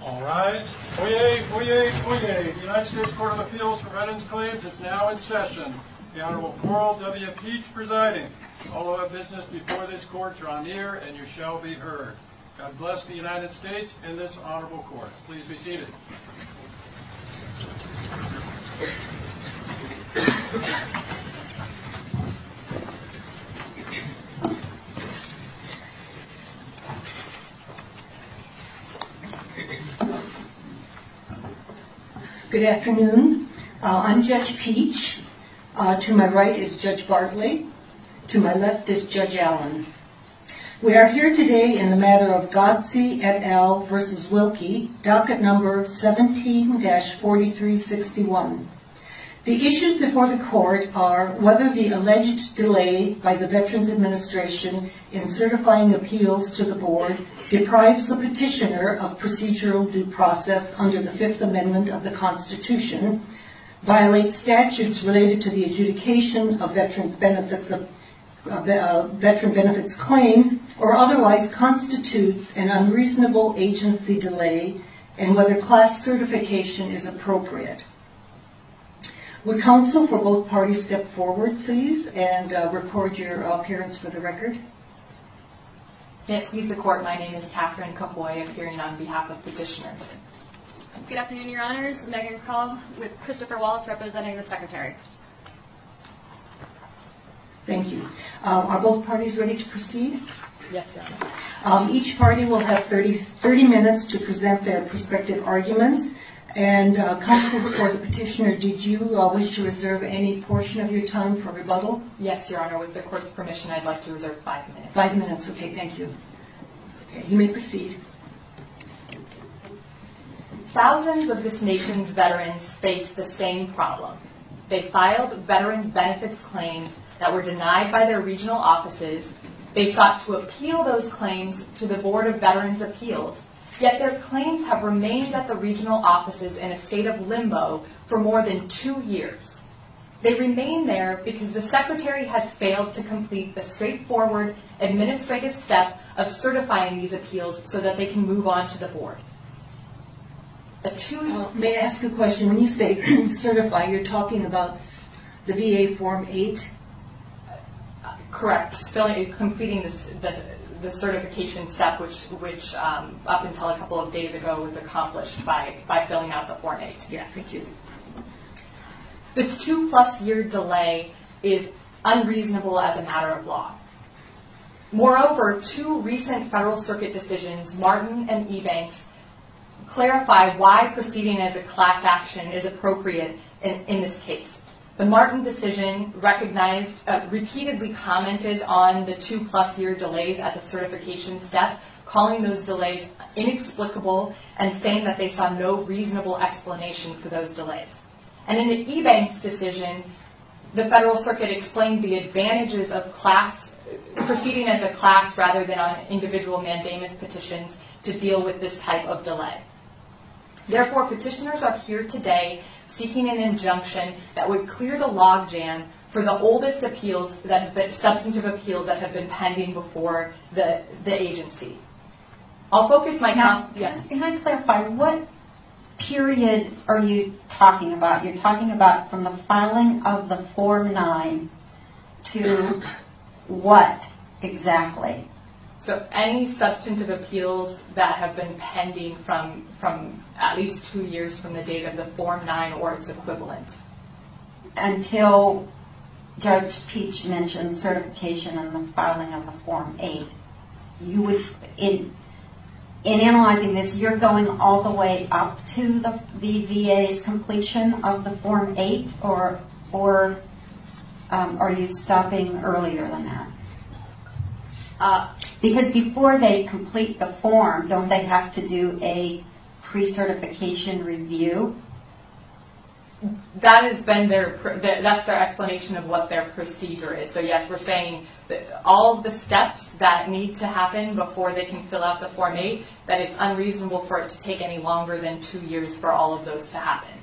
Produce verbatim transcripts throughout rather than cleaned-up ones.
All right. Oyez, oyez, oyez. The United States Court of Appeals for Veterans Claims is now in session. The Honorable Coral W. Peach presiding. All who have business before this court draw near, and you shall be heard. God bless the United States and this honorable court. Please be seated. Good afternoon. Uh, I'm Judge Peach. Uh, to my right is Judge Bartley. To my left is Judge Allen. We are here today in the matter of Godsey et al. Versus Wilkie, docket number seventeen dash forty-three sixty-one. The issues before the court are whether the alleged delay by the Veterans Administration in certifying appeals to the board deprives the petitioner of procedural due process under the Fifth Amendment of the Constitution, violates statutes related to the adjudication of veterans' benefits of uh, uh, veteran benefits claims, or otherwise constitutes an unreasonable agency delay, and whether class certification is appropriate. Would counsel for both parties step forward, please, and uh, record your appearance for the record? May it please the court, my name is Catherine Cahoy, appearing on behalf of petitioners. Good afternoon, Your Honors. Megan Kroll with Christopher Wallace, representing the Secretary. Thank you. Uh, are both parties ready to proceed? Yes, Your Honor. Um, each party will have thirty, thirty minutes to present their prospective arguments. And uh, counsel for the petitioner, did you uh, wish to reserve any portion of your time for rebuttal? Yes, Your Honor. With the court's permission, I'd like to reserve five minutes. Five minutes, okay, thank you. Okay, you may proceed. Thousands of this nation's veterans face the same problem. They filed veterans benefits claims that were denied by their regional offices. They sought to appeal those claims to the Board of Veterans' Appeals. Yet their claims have remained at the regional offices in a state of limbo for more than two years. They remain there because the Secretary has failed to complete the straightforward administrative step of certifying these appeals so that they can move on to the board. A two- uh, may I ask a question? When you say certify, you're talking about the V A Form eight? Uh, correct. Filling, completing this, the the certification step, which, which um, up until a couple of days ago was accomplished by, by filling out the Form eight. Yes, thank you. This two-plus-year delay is unreasonable as a matter of law. Moreover, two recent Federal Circuit decisions, Martin and Ebanks, clarify why proceeding as a class action is appropriate in, in this case. The Martin decision recognized, uh, repeatedly commented on the two-plus-year delays at the certification step, calling those delays inexplicable and saying that they saw no reasonable explanation for those delays. And in the Ebanks decision, the Federal Circuit explained the advantages of class, proceeding as a class rather than on individual mandamus petitions to deal with this type of delay. Therefore, petitioners are here today seeking an injunction that would clear the logjam for the oldest appeals, that, that substantive appeals that have been pending before the the agency. I'll focus my now. com- yes. Can I clarify what period are you talking about? You're talking about from the filing of the Form nine to what exactly? So any substantive appeals that have been pending from from at least two years from the date of the Form nine or its equivalent. Until Judge Peach mentioned certification and the filing of the Form eight. You would, in in analyzing this, you're going all the way up to the, the V A's completion of the Form eight, or, or um, are you stopping earlier than that? Uh, because before they complete the form, don't they have to do a pre-certification review? That has been their, that's their explanation of what their procedure is. So yes, we're saying that all of the steps that need to happen before they can fill out the Form eight, that it's unreasonable for it to take any longer than two years for all of those to happen.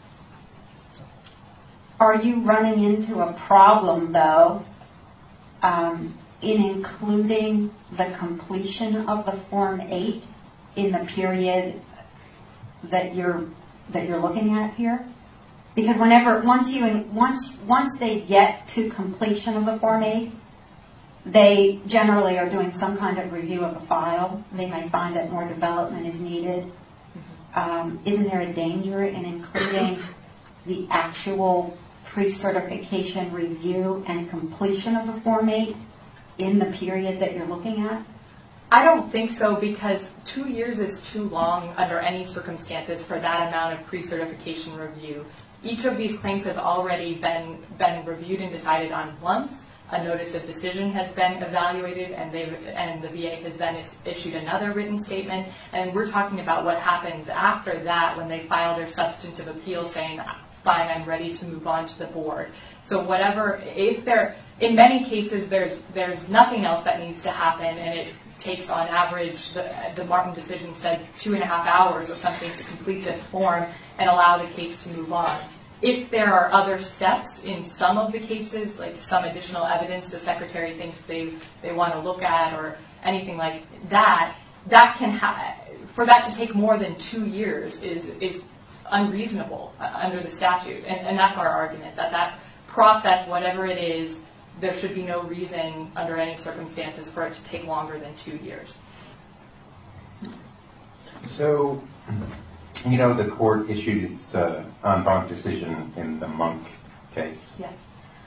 Are you running into a problem, though, um, in including the completion of the Form eight in the period that you're that you're looking at here? Because whenever once you once once they get to completion of the Form eight, they generally are doing some kind of review of the file. They may find that more development is needed. Um, isn't there a danger in including the actual pre-certification review and completion of the Form eight in the period that you're looking at? I don't think so, because two years is too long under any circumstances for that amount of pre-certification review. Each of these claims has already been been reviewed and decided on once. A notice of decision has been evaluated, and they and the V A has then is, issued another written statement. And we're talking about what happens after that when they file their substantive appeal, saying, "Fine, I'm ready to move on to the board." So whatever, if there, in many cases, there's there's nothing else that needs to happen, and it takes on average, the, the Martin decision said two and a half hours or something to complete this form and allow the case to move on. If there are other steps in some of the cases, like some additional evidence the secretary thinks they, they want to look at or anything like that, that can ha- for that to take more than two years is is unreasonable uh, under the statute. And, and that's our argument, that that process, whatever it is, there should be no reason under any circumstances for it to take longer than two years. So, you know, the court issued its uh, en banc decision in the Monk case. Yes.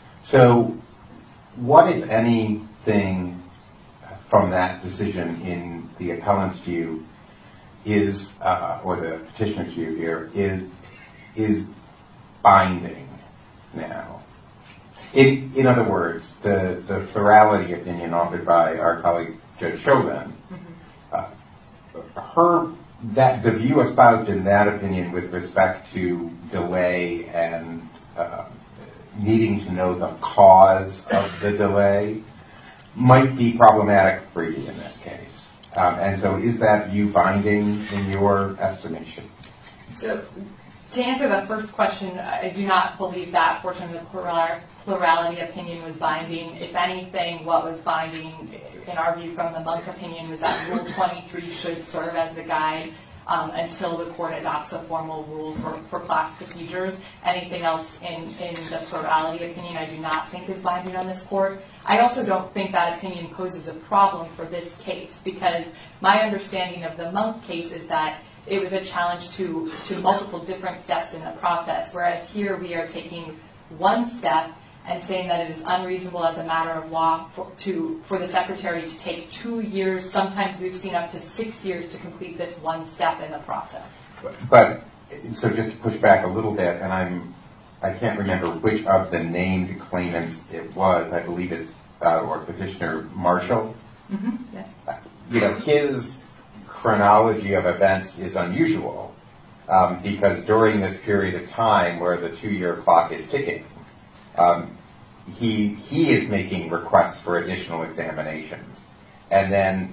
So, what, if anything, from that decision in the appellant's view is, uh, or the petitioner's view here, is is binding now? In, in other words, the, the plurality opinion offered by our colleague Judge Chauvin, mm-hmm. uh, her that the view espoused in that opinion with respect to delay and uh, needing to know the cause of the delay might be problematic for you in this case. Um, and so, is that view binding in your estimation? So, to answer the first question, I do not believe that portion of the plural, plurality opinion was binding. If anything, what was binding, in our view from the Monk opinion, was that Rule twenty-three should serve as the guide um, until the court adopts a formal rule for, for class procedures. Anything else in, in the plurality opinion I do not think is binding on this court. I also don't think that opinion poses a problem for this case, because my understanding of the Monk case is that it was a challenge to, to multiple different steps in the process, whereas here we are taking one step and saying that it is unreasonable as a matter of law for, to, for the secretary to take two years, sometimes we've seen up to six years to complete this one step in the process. But, so just to push back a little bit, and I'm, I can't remember which of the named claimants it was, I believe it's, uh, or Petitioner Marshall. Mm-hmm. Yes. Uh, you know, his chronology of events is unusual um, because during this period of time where the two-year clock is ticking, um, he he is making requests for additional examinations, and then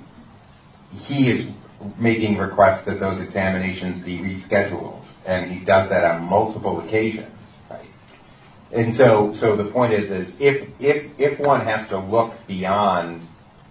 he is making requests that those examinations be rescheduled, and he does that on multiple occasions, right? And so, so the point is, is if if if one has to look beyond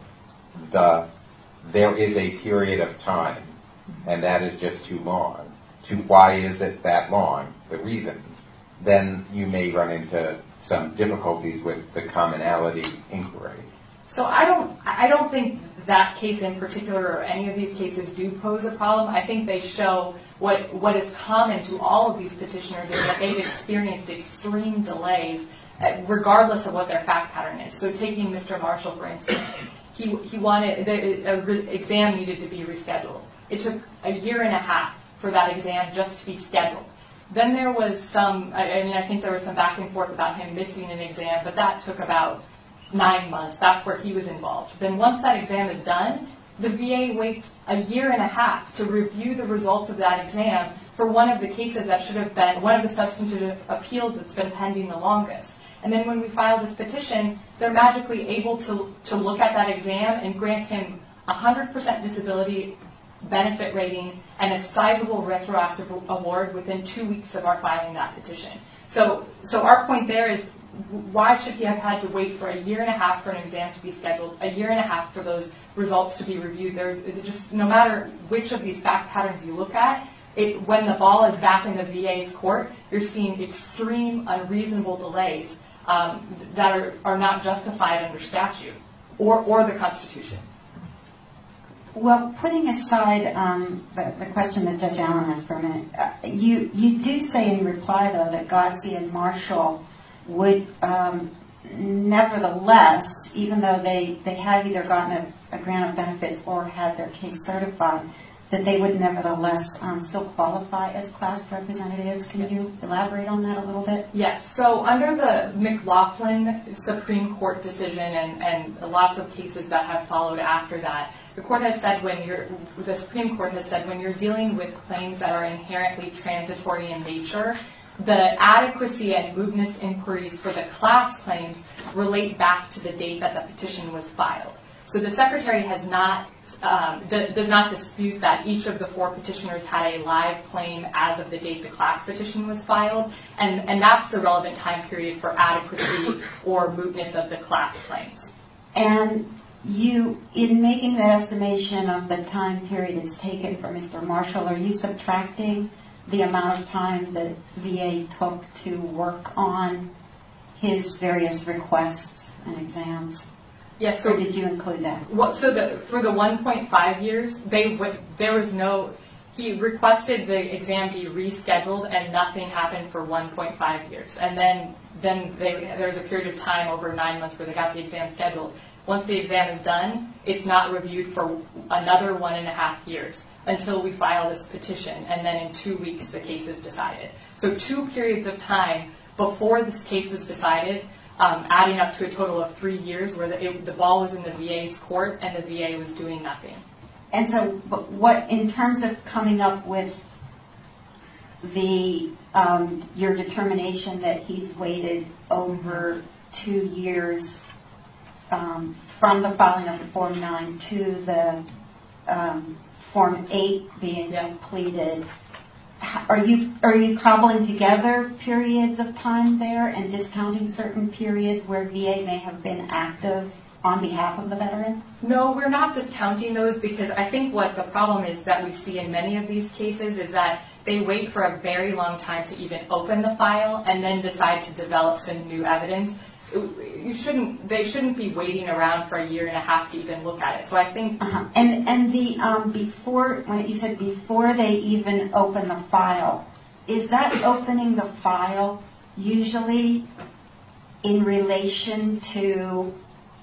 the there is a period of time, and that is just too long, to why is it that long, the reasons, then you may run into some difficulties with the commonality inquiry. So I don't, I don't think that case in particular, or any of these cases, do pose a problem. I think they show what what is common to all of these petitioners is that they've experienced extreme delays, regardless of what their fact pattern is. So taking Mister Marshall, for instance, he he wanted the a re- exam needed to be rescheduled. It took a year and a half for that exam just to be scheduled. Then there was some, I, I mean, I think there was some back and forth about him missing an exam, but that took about nine months. That's where he was involved. Then once that exam is done, the V A waits a year and a half to review the results of that exam for one of the cases that should have been, one of the substantive appeals that's been pending the longest. And then when we file this petition, they're magically able to, to look at that exam and grant him one hundred percent disability benefit rating and a sizable retroactive award within two weeks of our filing that petition. So, so our point there is, why should he have had to wait for a year and a half for an exam to be scheduled, a year and a half for those results to be reviewed? They're just, no matter which of these fact patterns you look at, It, when the ball is back in the V A's court, you're seeing extreme, unreasonable delays um, that are, are not justified under statute or, or the Constitution. Well, putting aside um, the, the question that Judge Allen asked for a minute, uh, you, you do say in reply, though, that Godsey and Marshall would um, nevertheless, even though they, they had either gotten a, a grant of benefits or had their case certified, that they would nevertheless um, still qualify as class representatives. Can you elaborate on that a little bit? Yes. So under the McLaughlin Supreme Court decision and, and lots of cases that have followed after that, the court has said when you're, the Supreme Court has said when you're dealing with claims that are inherently transitory in nature, the adequacy and mootness inquiries for the class claims relate back to the date that the petition was filed. So the Secretary has not Um, d- does not dispute that each of the four petitioners had a live claim as of the date the class petition was filed, and, and that's the relevant time period for adequacy or mootness of the class claims. And you, in making that estimation of the time period it's taken for Mister Marshall, are you subtracting the amount of time that V A took to work on his various requests and exams? Yes. So or did you include that? What, so the, for the one point five years, they w- there was no. He requested the exam be rescheduled, and nothing happened for one point five years. And then then they, there was a period of time over nine months where they got the exam scheduled. Once the exam is done, it's not reviewed for another one and a half years until we file this petition, and then in two weeks the case is decided. So two periods of time before this case was decided. Um, adding up to a total of three years where the, it, the ball was in the V A's court and the V A was doing nothing. And so but what, in terms of coming up with the um, your determination that he's waited over two years um, from the filing of the Form nine to the um, Form eight being yeah. completed, Are you are you cobbling together periods of time there and discounting certain periods where V A may have been active on behalf of the veteran? No, we're not discounting those because I think what the problem is that we see in many of these cases is that they wait for a very long time to even open the file and then decide to develop some new evidence. You shouldn't. They shouldn't be waiting around for a year and a half to even look at it. So I think. Uh-huh. And and the um, before when you said before they even open the file, is that opening the file usually in relation to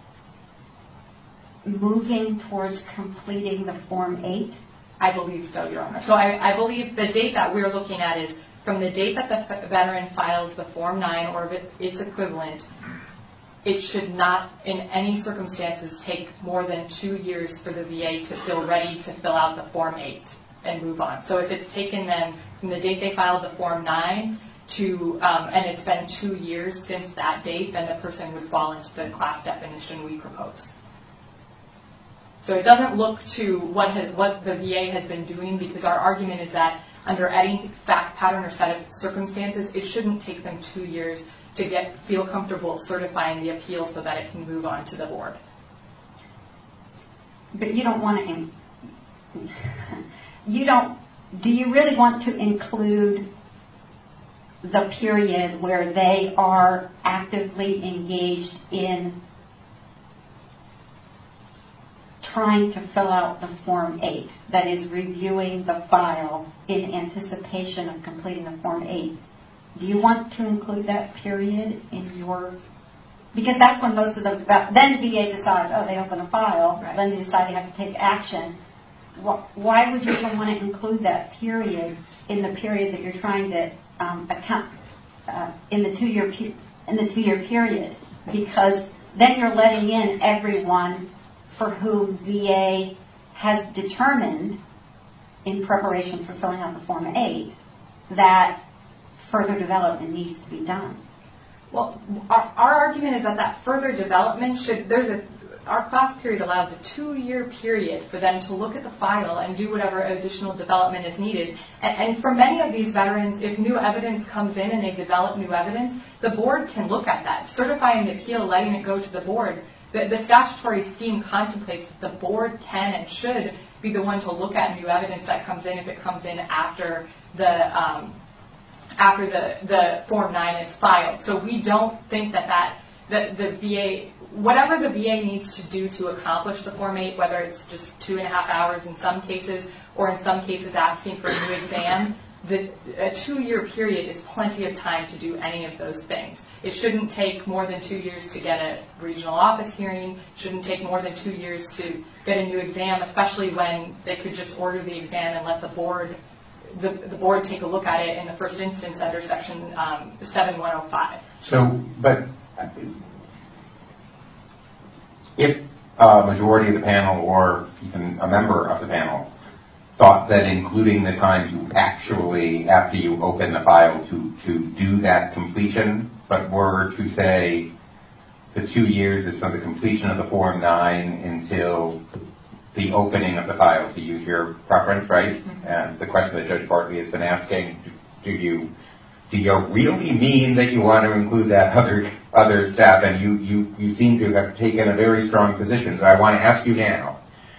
moving towards completing the Form eight? I believe so, Your Honor. So I, I believe the date that we're looking at is from the date that the f- veteran files the Form nine or its equivalent. It should not, in any circumstances, take more than two years for the V A to feel ready to fill out the Form eight and move on. So if it's taken then from the date they filed the Form nine to, um, and it's been two years since that date, then the person would fall into the class definition we propose. So it doesn't look to what has, what the V A has been doing because our argument is that under any fact pattern or set of circumstances, it shouldn't take them two years to get feel comfortable certifying the appeal so that it can move on to the board. But you don't want to. In, you don't. Do you really want to include the period where they are actively engaged in trying to fill out the Form eight, that is reviewing the file in anticipation of completing the Form eight? Do you want to include that period in your, because that's when most of the, then V A decides, oh, they open a file, right. Then they decide they have to take action. Why would you even want to include that period in the period that you're trying to um, account, uh, in the two-year in the two-year period? Because then you're letting in everyone for whom V A has determined in preparation for filling out the Form eight that further development needs to be done. Well, our, our argument is that that further development should, there's a, our class period allows a two-year period for them to look at the file and do whatever additional development is needed. And, and for many of these veterans, if new evidence comes in and they develop new evidence, the board can look at that. Certifying the appeal, letting it go to the board, the, the statutory scheme contemplates that the board can and should be the one to look at new evidence that comes in if it comes in after the um, after the, the Form nine is filed. So we don't think that that, that the V A, whatever the V A needs to do to accomplish the Form eight, whether it's just two and a half hours in some cases, or in some cases asking for a new exam, the, a two-year period is plenty of time to do any of those things. It shouldn't take more than two years to get a regional office hearing. It shouldn't take more than two years to get a new exam, especially when they could just order the exam and let the board The, the board take a look at it in the first instance under Section um, seven one oh five. So, but if a majority of the panel or even a member of the panel thought that including the time to actually, after you open the file, to, to do that completion, but were to say the two years is from the completion of the Form nine until the opening of the file, to use your preference, right? Mm-hmm. And the question that Judge Bartley has been asking, do you do you really mean that you want to include that other other staff? And you, you, you seem to have taken a very strong position. So I want to ask you now,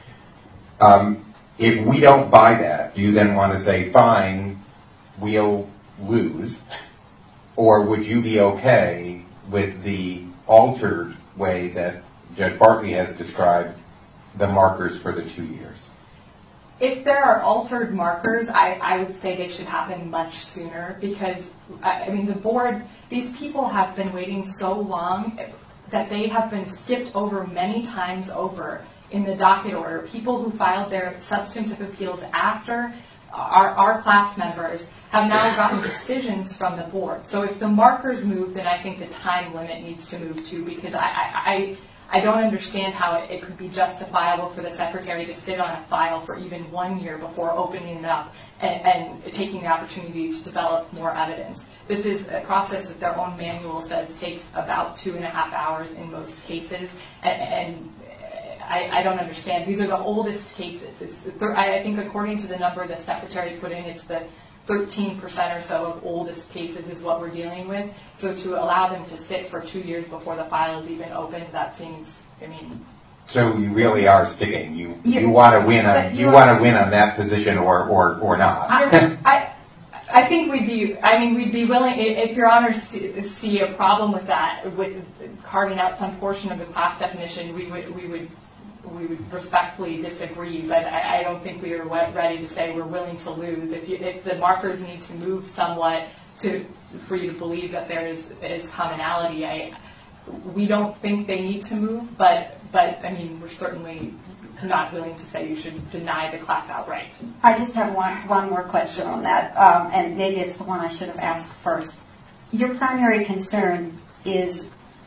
um, if we don't buy that, do you then want to say, fine, we'll lose? Or would you be okay with the altered way that Judge Bartley has described the markers for the two years? If there are altered markers, I, I would say they should happen much sooner because, I, I mean, the board, these people have been waiting so long that they have been skipped over many times over in the docket order. People who filed their substantive appeals after our, our class members have now gotten decisions from the board. So if the markers move, then I think the time limit needs to move too, because I, I, I I don't understand how it, it could be justifiable for the secretary to sit on a file for even one year before opening it up and, and taking the opportunity to develop more evidence. This is a process that their own manual says takes about two and a half hours in most cases, and, and I, I don't understand. These are the oldest cases. It's, I think according to the number the secretary put in, it's the thirteen percent or so of oldest cases is what we're dealing with. So to allow them to sit for two years before the file is even opened, that seems, I mean. So you really are sticking. You you, you want to win on you want to win on that position or or or not. I, I I think we'd be. I mean, we'd be willing if Your Honor see, see a problem with that, with carving out some portion of the class definition. We would we would. we would respectfully disagree, but I, I don't think we are ready to say we're willing to lose. If, you, if the markers need to move somewhat to for you to believe that there is, is commonality, I, we don't think they need to move, but, but I mean, we're certainly not willing to say you should deny the class outright. I just have one, one more question on that, um, and maybe it's the one I should have asked first. Your primary concern is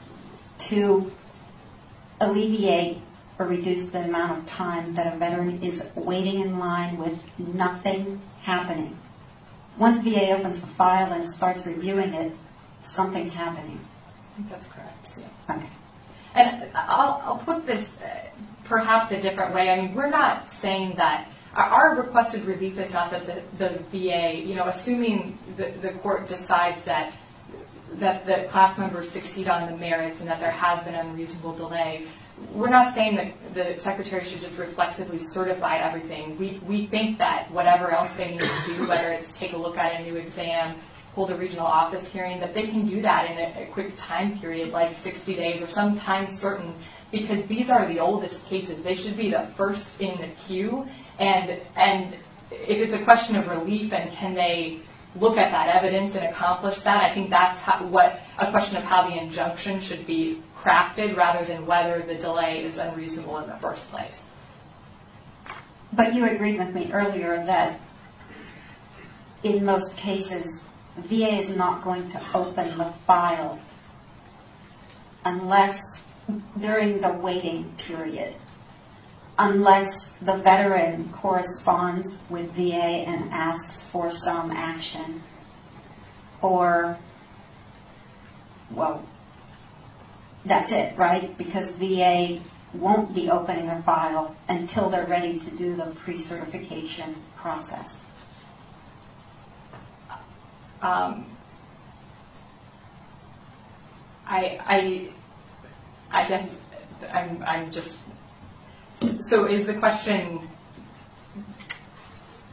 to alleviate or reduce the amount of time that a veteran is waiting in line with nothing happening. Once V A opens the file and starts reviewing it, something's happening. I think that's correct. Yeah. Okay. And I'll, I'll put this uh, perhaps a different way. I mean, we're not saying that our, our requested relief is not that the, the V A, you know, assuming the, the court decides that that the class members succeed on the merits and that there has been unreasonable delay. We're not saying that the secretary should just reflexively certify everything. We we think that whatever else they need to do, whether it's take a look at a new exam, hold a regional office hearing, that they can do that in a, a quick time period, like sixty days or some time certain, because these are the oldest cases. They should be the first in the queue. And and if it's a question of relief and can they look at that evidence and accomplish that, I think that's how, what a question of how the injunction should be crafted rather than whether the delay is unreasonable in the first place. But you agreed with me earlier that in most cases, V A is not going to open the file unless during the waiting period, unless the veteran corresponds with V A and asks for some action, or, well, that's it, right? Because V A won't be opening a file until they're ready to do the pre-certification process. Um, I, I, I guess I'm, I'm just. So is the question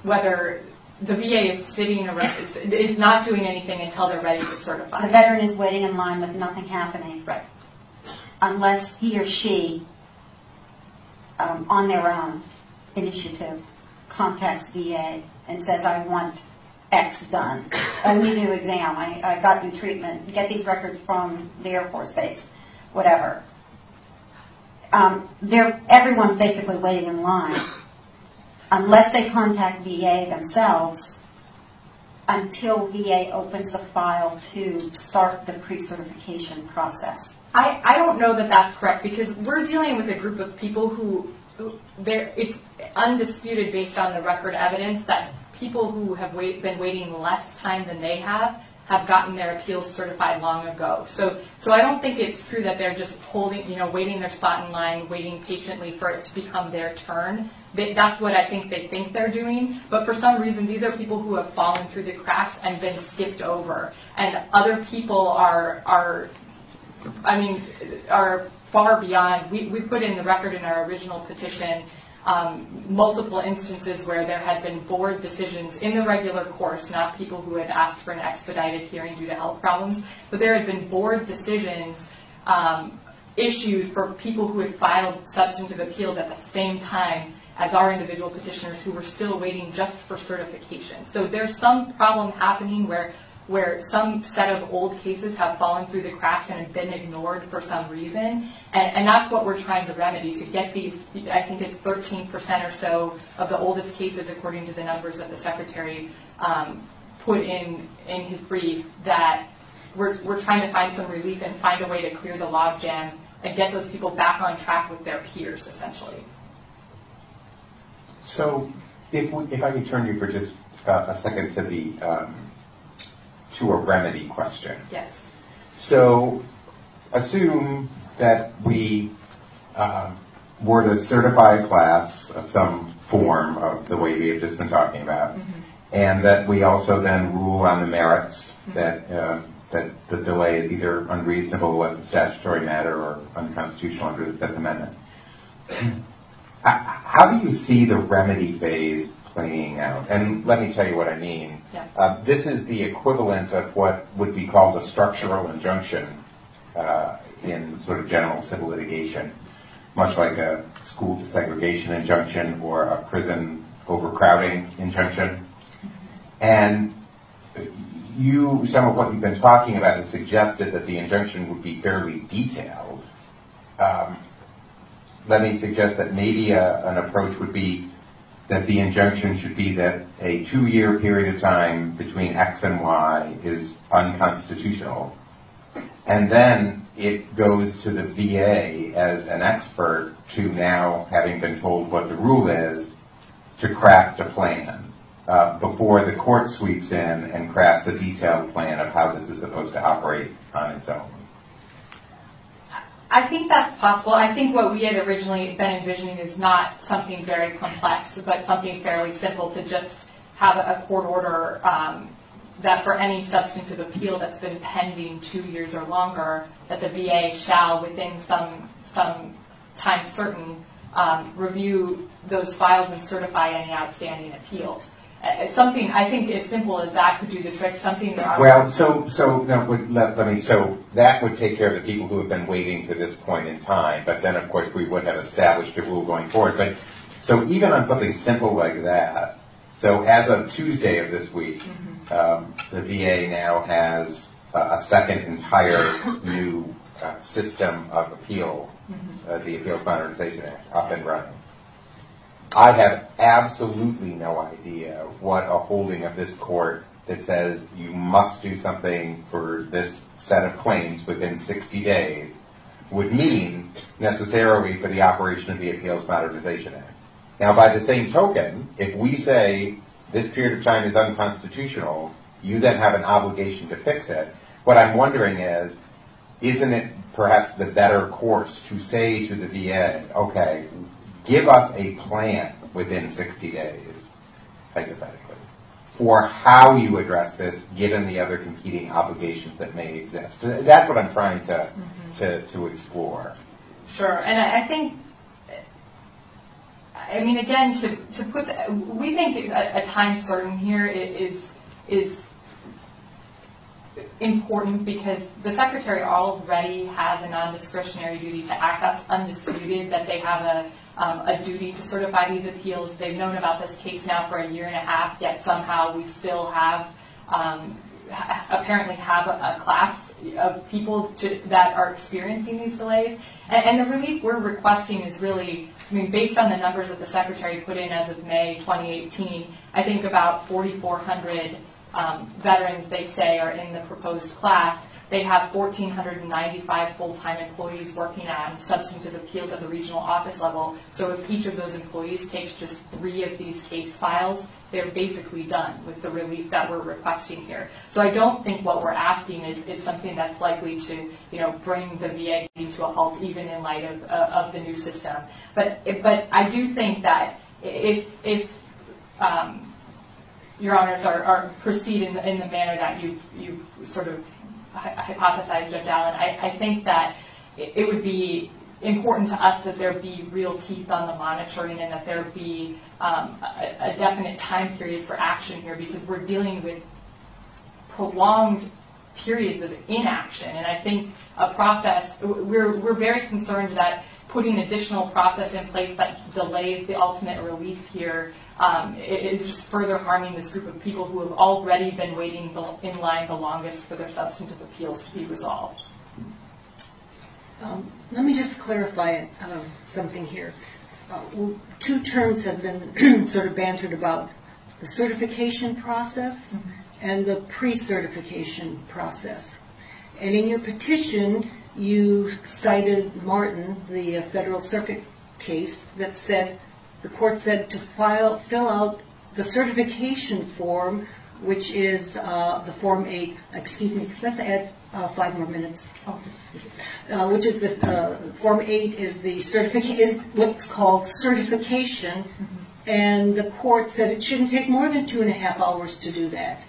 whether the V A is sitting around, is not doing anything until they're ready to certify. The veteran is waiting in line with nothing happening. Right. Unless he or she, um, on their own initiative, contacts V A and says, I want X done. I need a new exam. I, I got new treatment. Get these records from the Air Force Base. Whatever. Um, they're, everyone's basically waiting in line unless they contact V A themselves until V A opens the file to start the pre-certification process. I, I don't know that that's correct because we're dealing with a group of people who, who there it's undisputed based on the record evidence that people who have wait, been waiting less time than they have have gotten their appeals certified long ago. So so I don't think it's true that they're just holding, you know, waiting their spot in line, waiting patiently for it to become their turn. They, that's what I think they think they're doing. But for some reason, these are people who have fallen through the cracks and been skipped over. And other people are, are I mean, are far beyond. We, we put in the record in our original petition Um, multiple instances where there had been board decisions in the regular course, not people who had asked for an expedited hearing due to health problems, but there had been board decisions um, issued for people who had filed substantive appeals at the same time as our individual petitioners who were still waiting just for certification. So there's some problem happening where where some set of old cases have fallen through the cracks and have been ignored for some reason. And, and that's what we're trying to remedy, to get these, I think it's thirteen percent or so of the oldest cases, according to the numbers that the Secretary um, put in, in his brief, that we're, we're trying to find some relief and find a way to clear the logjam and get those people back on track with their peers, essentially. So if, we, if I could turn you for just uh, a second to the... Um, to a remedy question. Yes. So assume that we uh, were to certify a class of some form of the way we have just been talking about, mm-hmm. and that we also then rule on the merits mm-hmm. that uh, that the delay is either unreasonable as a statutory matter or unconstitutional under the Fifth Amendment. How do you see the remedy phase playing out? And let me tell you what I mean. Yeah. Uh, this is the equivalent of what would be called a structural injunction uh, in sort of general civil litigation, much like a school desegregation injunction or a prison overcrowding injunction. And you, some of what you've been talking about has suggested that the injunction would be fairly detailed. Um, let me suggest that maybe a, an approach would be that the injunction should be that a two-year period of time between X and Y is unconstitutional. And then it goes to the V A as an expert to now, having been told what the rule is, to craft a plan uh, before the court sweeps in and crafts a detailed plan of how this is supposed to operate on its own. I think that's possible. I think what we had originally been envisioning is not something very complex, but something fairly simple, to just have a court order um, that for any substantive appeal that's been pending two years or longer, that the V A shall, within some some time certain, um, review those files and certify any outstanding appeals. Uh, something I think as simple as that could do the trick. Something that well, so so no, let, let me so that would take care of the people who have been waiting to this point in time. But then, of course, we would have established a rule going forward. But so even on something simple like that, so as of Tuesday of this week, mm-hmm. um, the V A now has uh, a second entire new uh, system of appeal, mm-hmm. uh, the Appeals Modernization Act, up and running. I have absolutely no idea what a holding of this court that says you must do something for this set of claims within sixty days would mean necessarily for the operation of the Appeals Modernization Act. Now, by the same token, if we say this period of time is unconstitutional, you then have an obligation to fix it. What I'm wondering is, isn't it perhaps the better course to say to the V A, okay, give us a plan within sixty days, hypothetically, for how you address this, given the other competing obligations that may exist. That's what I'm trying to mm-hmm. to, to explore. Sure, and I think I mean, again, to, to put, the, we think a, a time certain here is is important because the Secretary already has a non-discretionary duty to act. That's undisputed, that they have a, um, a duty to certify these appeals. They've known about this case now for a year and a half, yet somehow we still have, um, ha- apparently have a, a class of people to, that are experiencing these delays. And, and the relief we're requesting is really, I mean, based on the numbers that the Secretary put in as of May twenty eighteen, I think about forty-four hundred Um, veterans, they say, are in the proposed class. They have one thousand four hundred ninety-five full-time employees working on substantive appeals at the regional office level. So if each of those employees takes just three of these case files, they're basically done with the relief that we're requesting here. So I don't think what we're asking is, is something that's likely to, you know, bring the V A to a halt, even in light of, uh, of the new system. But but I do think that if if um, Your Honors are, are proceed in the, in the manner that you you sort of hypothesized, Judge Allen, I, I think that it, it would be important to us that there be real teeth on the monitoring and that there be um, a, a definite time period for action here, because we're dealing with prolonged periods of inaction. And I think a process, we're we're very concerned that putting additional process in place that delays the ultimate relief here um, is just further harming this group of people who have already been waiting in line the longest for their substantive appeals to be resolved. Um, let me just clarify uh, something here. Uh, well, two terms have been sort of bantered about: the certification process mm-hmm. and the pre-certification process. And in your petition, you cited Martin, the uh, Federal Circuit case that said, the court said to file, fill out the certification form, which is uh, the Form eight, excuse me, let's add uh, five more minutes, oh. uh, which is the, uh, Form eight is the certification, is what's called certification, mm-hmm. and the court said it shouldn't take more than two and a half hours to do that.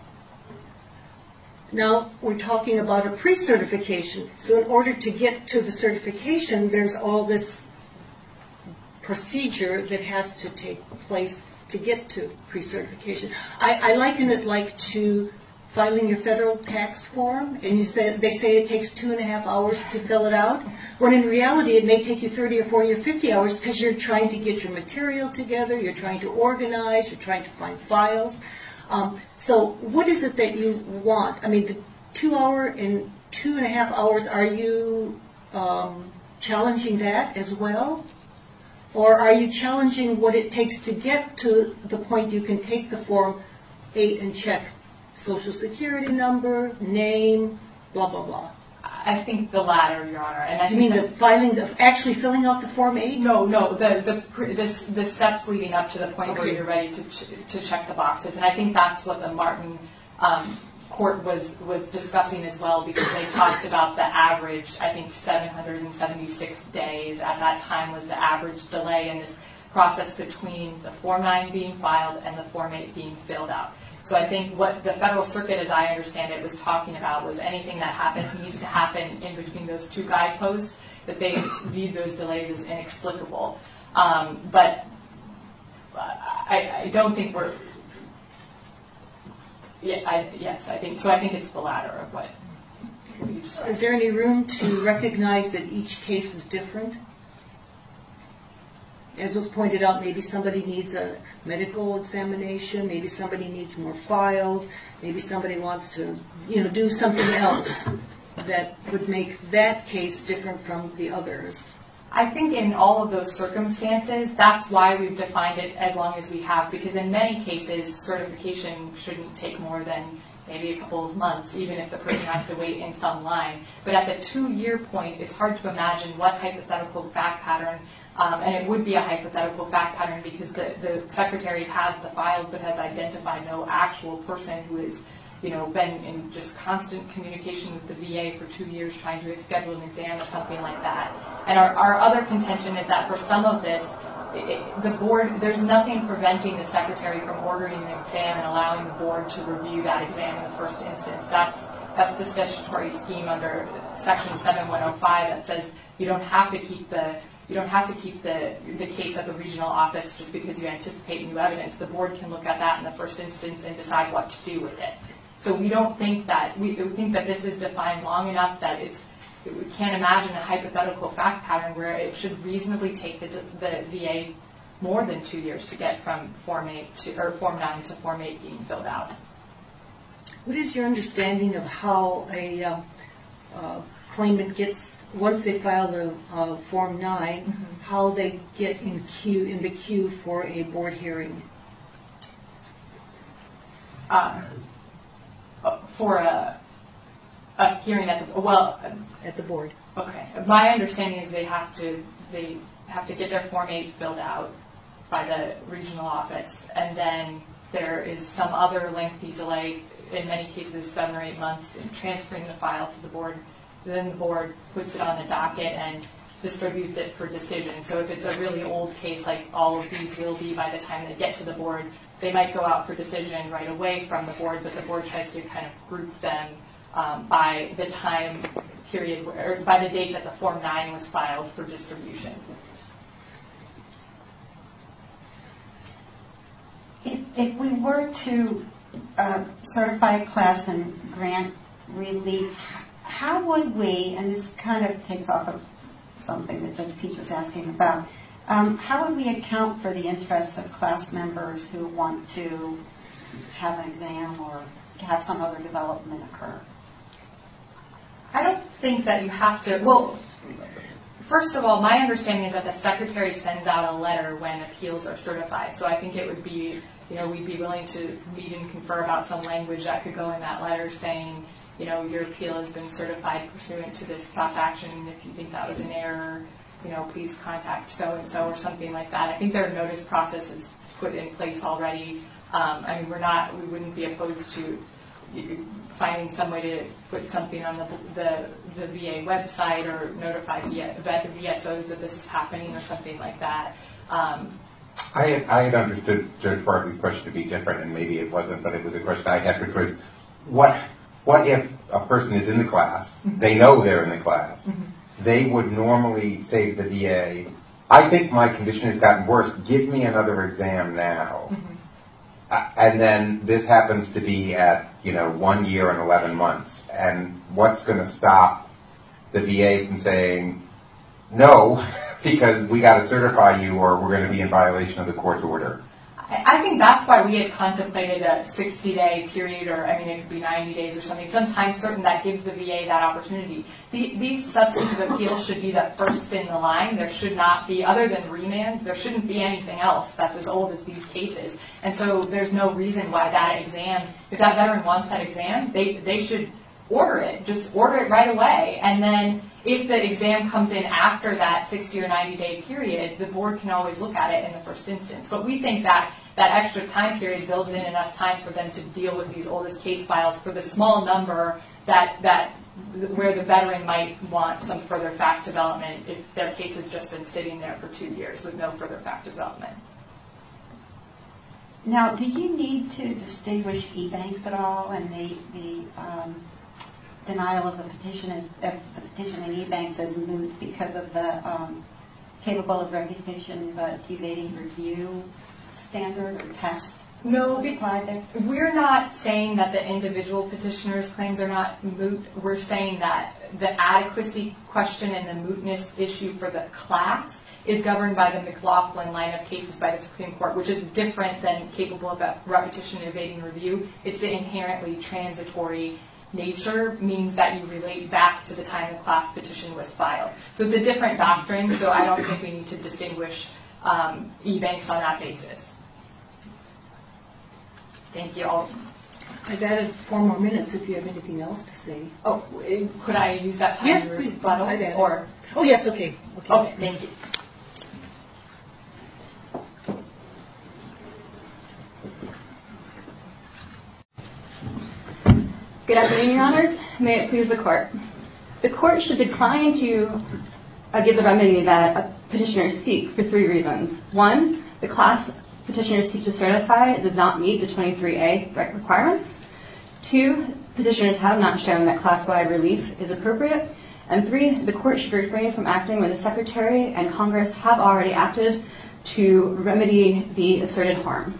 Now, we're talking about a pre-certification. So in order to get to the certification, there's all this procedure that has to take place to get to pre-certification. I, I liken it like to filing your federal tax form, and you say, they say it takes two and a half hours to fill it out, when in reality it may take you thirty or forty or fifty hours because you're trying to get your material together, you're trying to organize, you're trying to find files. Um, so what is it that you want? I mean, the two hour and two and a half hours, are you um, challenging that as well? Or are you challenging what it takes to get to the point you can take the Form eight and check Social Security number, name, blah, blah, blah? I think the latter, Your Honor. And I you think mean the filing, the, actually filling out the Form eight? No, no, the the the, the steps leading up to the point okay. where you're ready to ch- to check the boxes, and I think that's what the Martin um, court was was discussing as well, because they talked about the average. I think seven hundred seventy-six days at that time was the average delay in this process between the Form nine being filed and the Form eight being filled out. So I think what the Federal Circuit, as I understand it, was talking about was anything that happens needs to happen in between those two guideposts, that they viewed those delays as inexplicable. Um, but I, I don't think we're, yeah, I, yes, I think, so I think it's the latter of what you described. Is there any room to recognize that each case is different? As was pointed out, maybe somebody needs a medical examination, maybe somebody needs more files, maybe somebody wants to, you know, do something else that would make that case different from the others. I think in all of those circumstances, that's why we've defined it as long as we have, because in many cases, certification shouldn't take more than maybe a couple of months, even if the person has to wait in some line. But at the two-year point, it's hard to imagine what hypothetical fact pattern, um, and it would be a hypothetical fact pattern because the, the Secretary has the files but has identified no actual person who has, you know, been in just constant communication with the V A for two years trying to schedule an exam or something like that. And our, our other contention is that for some of this, It, the board, there's nothing preventing the Secretary from ordering an exam and allowing the board to review that exam in the first instance. That's that's the statutory scheme under Section seven one oh five that says you don't have to keep the you don't have to keep the, the case at the regional office just because you anticipate new evidence. The board can look at that in the first instance and decide what to do with it. So we don't think that, we, we think that this is defined long enough that it's, we can't imagine a hypothetical fact pattern where it should reasonably take the, the V A more than two years to get from Form eight to, or Form nine to Form eight being filled out. What is your understanding of how a uh, uh, claimant gets, once they file the uh, Form nine, mm-hmm. how they get in queue in the queue for a board hearing? Uh, for a, a hearing at the, well, at the board. Okay. My understanding is they have to they have to get their Form eight filled out by the regional office, and then there is some other lengthy delay, in many cases seven or eight months, in transferring the file to the board. Then the board puts it on the docket and distributes it for decision. So if it's a really old case, like all of these will be by the time they get to the board, they might go out for decision right away from the board, but the board tries to kind of group them um, by the time period, or by the date that the Form nine was filed for distribution. If, if we were to uh, certify a class and grant relief, how would we, and this kind of takes off of something that Judge Peach was asking about, um, how would we account for the interests of class members who want to have an exam or have some other development occur? I don't think that you have to, well, first of all, my understanding is that the Secretary sends out a letter when appeals are certified. So I think it would be, you know, we'd be willing to meet and confer about some language that could go in that letter saying, you know, your appeal has been certified pursuant to this class action, and if you think that was an error, you know, please contact so-and-so or something like that. I think their notice process is put in place already. Um, I mean, we're not, we wouldn't be opposed to finding some way to put something on the the, the V A website or notify via, the V S Os that this is happening or something like that. Um, I had, I had understood Judge Bartley's question to be different, and maybe it wasn't, but it was a question I had, which was, what what if a person is in the class, mm-hmm. they know they're in the class, mm-hmm. they would normally say to the V A, I think my condition has gotten worse, give me another exam now. Mm-hmm. Uh, and then this happens to be at, you know, one year and eleven months. And what's going to stop the V A from saying, no, because we got to certify you or we're going to be in violation of the court's order? I think that's why we had contemplated a sixty-day period, or, I mean, it could be ninety days or something, sometime certain that gives the V A that opportunity. The, these substantive appeals should be the first in the line. There should not be, other than remands, there shouldn't be anything else that's as old as these cases. And so there's no reason why that exam, if that veteran wants that exam, they, they should order it. Just order it right away. And then if the exam comes in after that sixty or ninety day period, the board can always look at it in the first instance. But we think that that extra time period builds in enough time for them to deal with these oldest case files for the small number that that where the veteran might want some further fact development if their case has just been sitting there for two years with no further fact development. Now, do you need to distinguish e-banks at all and the, the um, denial of the petition as uh, the petition in e-banks as moot because of the um, capable of reputation but evading review standard or test? No, applied there? We're not saying that the individual petitioner's claims are not moot. We're saying that the adequacy question and the mootness issue for the class is governed by the McLaughlin line of cases by the Supreme Court, which is different than capable of repetition and evading review. It's the inherently transitory nature, means that you relate back to the time the class petition was filed. So it's a different doctrine, so I don't think we need to distinguish um, e-banks on that basis. Thank you all. I've added four more minutes if you have anything else to say. Oh, could I use that time? Yes, please. Rebuttal? I've added. Or oh, yes, okay. Okay, okay thank you. Good afternoon, Your Honors. May it please the Court. The Court should decline to uh, give the remedy that a petitioner seek for three reasons. One, the class petitioners seek to certify does not meet the twenty-three A requirements. Two, petitioners have not shown that class-wide relief is appropriate. And three, the court should refrain from acting when the Secretary and Congress have already acted to remedy the asserted harm.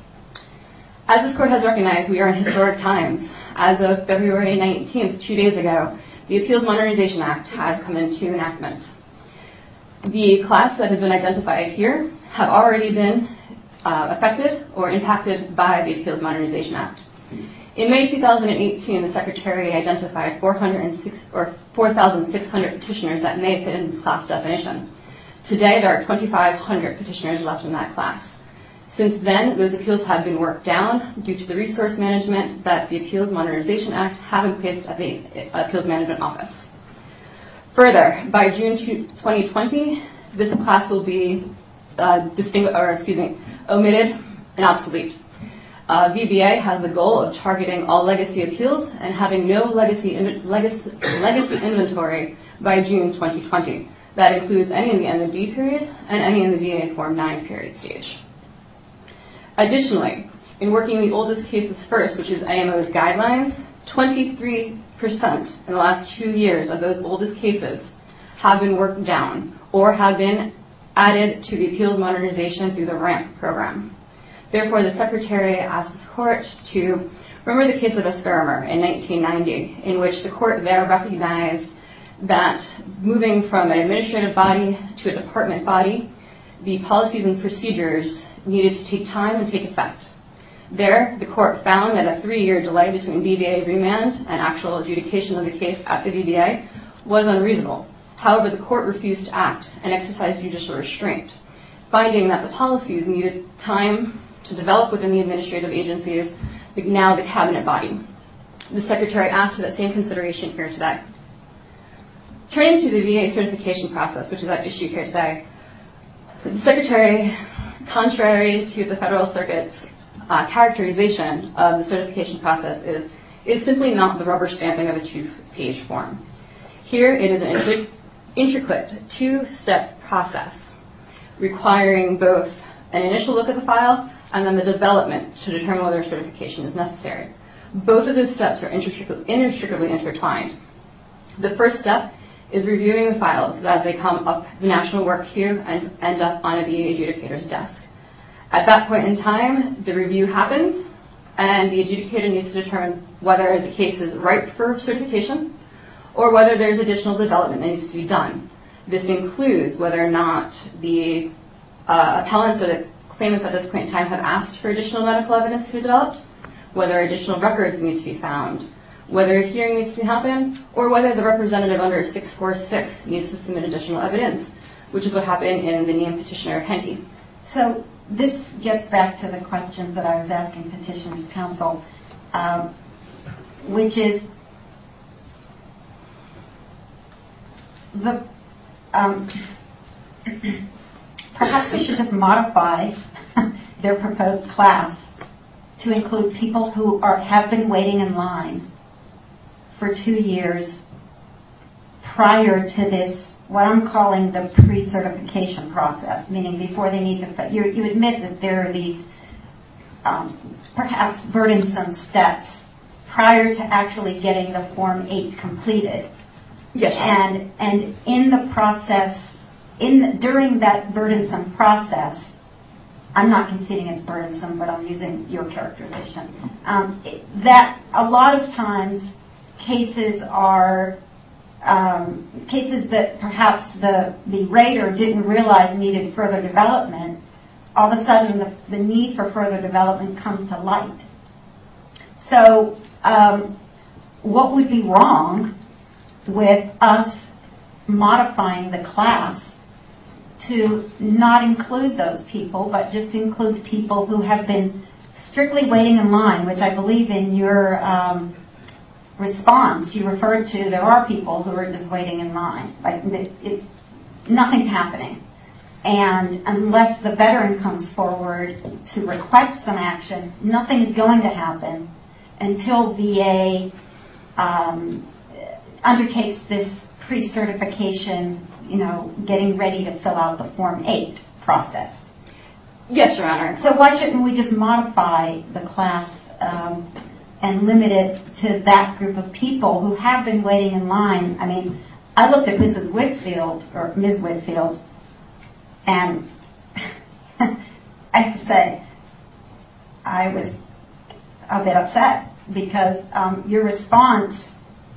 As this court has recognized, we are in historic times. As of February nineteenth, two days ago, the Appeals Modernization Act has come into enactment. The class that has been identified here have already been uh, affected or impacted by the Appeals Modernization Act. In May two thousand eighteen, the Secretary identified four hundred six, or four thousand six hundred petitioners that may fit in this class definition. Today, there are twenty-five hundred petitioners left in that class. Since then, those appeals have been worked down due to the resource management that the Appeals Modernization Act have in place at the Appeals Management Office. Further, by June twenty twenty, this class will be uh, distingu- or excuse me, omitted and obsolete. Uh, V B A has the goal of targeting all legacy appeals and having no legacy, in- legacy, legacy inventory by June twenty twenty. That includes any in the M and D period and any in the V A Form nine period stage. Additionally, in working the oldest cases first, which is A M O's guidelines, twenty-three percent in the last two years of those oldest cases have been worked down or have been added to the appeals modernization through the RAMP program. Therefore, the Secretary asked this court to remember the case of Esperimer in nineteen ninety, in which the court there recognized that moving from an administrative body to a department body, the policies and procedures needed to take time and take effect. There, the court found that a three-year delay between V B A remand and actual adjudication of the case at the V B A was unreasonable. However, the court refused to act and exercise judicial restraint, finding that the policies needed time to develop within the administrative agencies, now the cabinet body. The Secretary asked for that same consideration here today. Turning to the V A certification process, which is at issue here today, the Secretary, contrary to the Federal Circuit's uh, characterization of the certification process, is, is simply not the rubber stamping of a two-page form. Here, it is an intri- intricate two-step process requiring both an initial look at the file and then the development to determine whether certification is necessary. Both of those steps are intricately, intricately intertwined. The first step is reviewing the files as they come up the national work queue and end up on a V A adjudicator's desk. At that point in time, the review happens, and the adjudicator needs to determine whether the case is ripe for certification or whether there's additional development that needs to be done. This includes whether or not the uh, appellants or the claimants at this point in time have asked for additional medical evidence to be developed, whether additional records need to be found, whether a hearing needs to happen, or whether the representative under six forty-six needs to submit additional evidence, which is what happened in the named petitioner Henke. So this gets back to the questions that I was asking Petitioner's Counsel, um, which is the um, perhaps we should just modify their proposed class to include people who are have been waiting in line for two years prior to this, what I'm calling the pre-certification process, meaning before they need to, you, you admit that there are these um, perhaps burdensome steps prior to actually getting the Form eight completed. Yes. And, and in the process, in the, during that burdensome process, I'm not conceding it's burdensome, but I'm using your characterization, um, that a lot of times cases are um, cases that perhaps the, the rater didn't realize needed further development. All of a sudden, the, the need for further development comes to light. So um, what would be wrong with us modifying the class to not include those people, but just include people who have been strictly waiting in line, which I believe in your um, response you referred to, there are people who are just waiting in line. Like it's nothing's happening. And unless the veteran comes forward to request some action, nothing is going to happen until V A um, undertakes this pre-certification, you know, getting ready to fill out the Form eight process. Yes, Your Honor. So why shouldn't we just modify the class um, and limit it to that group of people who have been waiting in line? I mean, I looked at Missus Whitfield, or Miz Whitfield, and I have to say, I was a bit upset because um, your response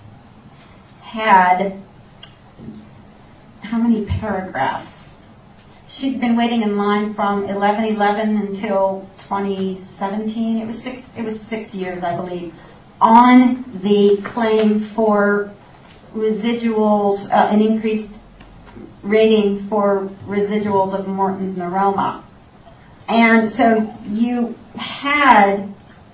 had how many paragraphs? She'd been waiting in line from eleven eleven until twenty seventeen. It was six. It was six years, I believe, on the claim for residuals, uh, an increased rating for residuals of Morton's neuroma. And so you had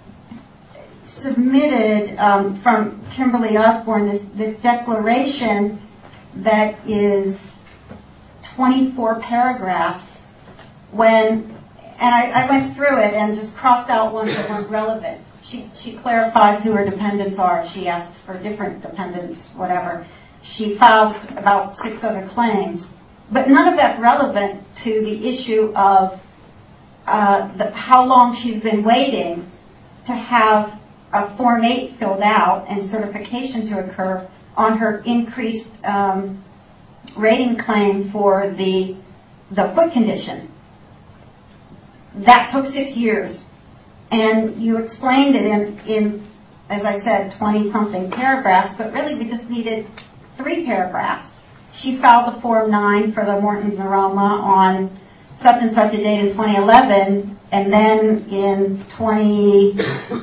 submitted um, from Kimberly Osborne this, this declaration that is twenty-four paragraphs when, and I, I went through it and just crossed out ones that weren't relevant. She, she clarifies who her dependents are. She asks for different dependents, whatever. She files about six other claims. But none of that's relevant to the issue of uh, the, how long she's been waiting to have a Form eight filled out and certification to occur on her increased um, rating claim for the, the foot condition. That took six years. And you explained it in, in, as I said, twenty-something paragraphs, but really we just needed three paragraphs. She filed the Form nine for the Morton's neuroma on such and such a date in twenty eleven, and then in twenty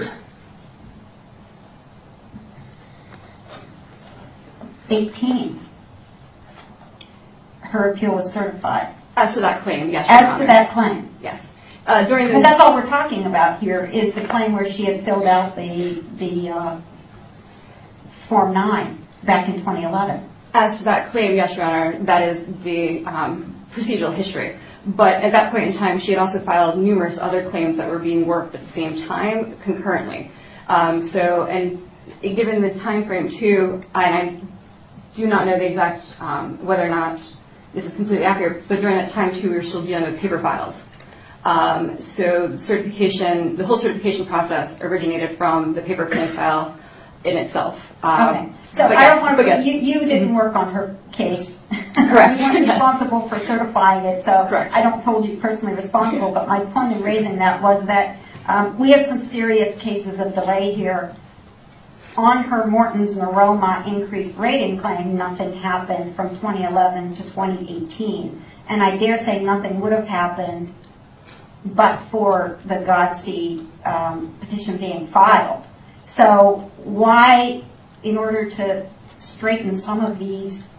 eighteen, her appeal was certified. As to that claim, yes, Your As Honor. to that claim. Yes. Uh, during the Because that's all we're talking about here is the claim where she had filled out the the uh, Form nine back in twenty eleven. As to that claim, yes, Your Honor, that is the um, procedural history. But at that point in time, she had also filed numerous other claims that were being worked at the same time, concurrently. Um, so, and given the time frame, too, and I do not know the exact, um, whether or not this is completely accurate, but during that time, too, we were still dealing with paper files. Um, so the certification, the whole certification process originated from the paper claims file in itself. Um, Okay. So I yes, don't want to, yes. you, you didn't work on her case. Correct. You weren't Yes. responsible for certifying it, so Correct. I don't hold you personally responsible, but my point in raising that was that um, we have some serious cases of delay here. On her Morton's neuroma increased rating claim, nothing happened from twenty eleven to twenty eighteen. And I dare say nothing would have happened but for the Godsey um, petition being filed. So why, in order to straighten some of these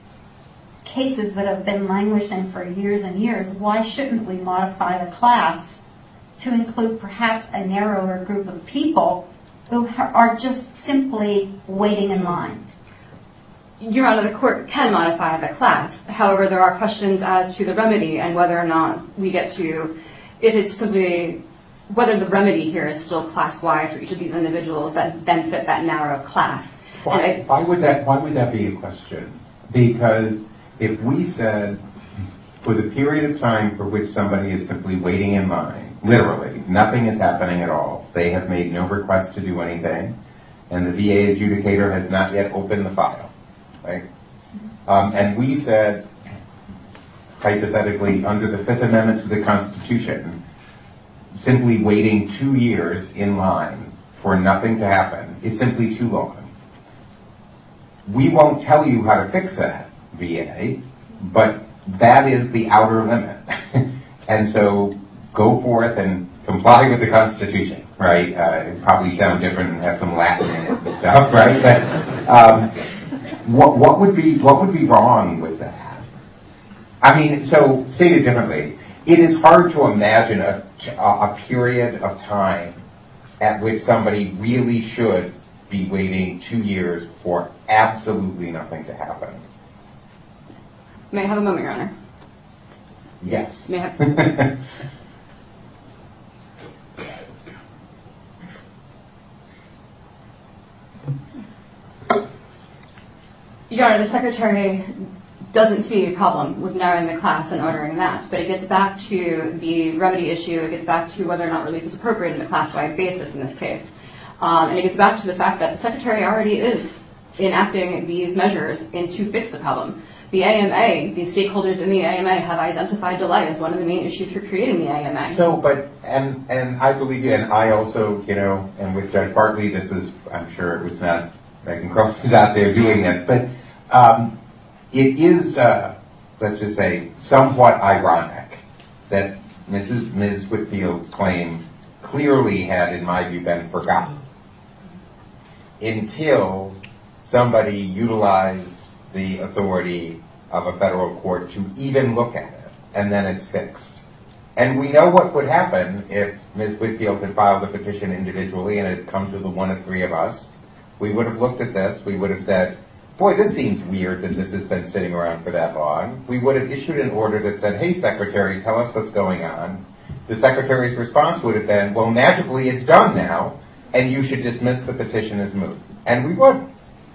cases that have been languishing for years and years, why shouldn't we modify the class to include perhaps a narrower group of people who are just simply waiting in line? Your Honor, the court can modify the class. However, there are questions as to the remedy and whether or not we get to, if it's simply, whether the remedy here is still class-wide for each of these individuals that then fit that narrow class. Why, And I, why would that? Why would that be a question? Because if we said, for the period of time for which somebody is simply waiting in line, literally nothing is happening at all, they have made no request to do anything, and the V A adjudicator has not yet opened the file, right? Um, and we said, hypothetically, under the Fifth Amendment to the Constitution, simply waiting two years in line for nothing to happen is simply too long. We won't tell you how to fix that, V A, but that is the outer limit. And so go forth and comply with the Constitution, right? Uh, it probably sound different and have some Latin in it and stuff, right? But um, what, what would be what would be wrong with that? I mean, so stated differently, it is hard to imagine a, a period of time at which somebody really should be waiting two years for absolutely nothing to happen. may I have a moment, Your Honor? Yes. May I have, Your Honor, the Secretary doesn't see a problem with narrowing the class and ordering that, but it gets back to the remedy issue. It gets back to whether or not relief is appropriate in a class-wide basis in this case. Um, and it gets back to the fact that the Secretary already is enacting these measures and to fix the problem. The A M A, the stakeholders in the A M A have identified delay as one of the main issues for creating the A M A. So, but, and, and I believe you, and I also, you know, and with Judge Bartley, this is, I'm sure it was not Megan Crump is out there doing this, but um, it is, uh, let's just say, somewhat ironic that Missus Miz Whitfield's claim clearly had, in my view, been forgotten until somebody utilized the authority of a federal court to even look at it, and then it's fixed. And we know what would happen if Miz Whitfield had filed a petition individually and it had come to the one of three of us. We would have looked at this. We would have said, boy, this seems weird that this has been sitting around for that long. We would have issued an order that said, hey, Secretary, tell us what's going on. The Secretary's response would have been, well, magically it's done now, and you should dismiss the petition as moot. And we would.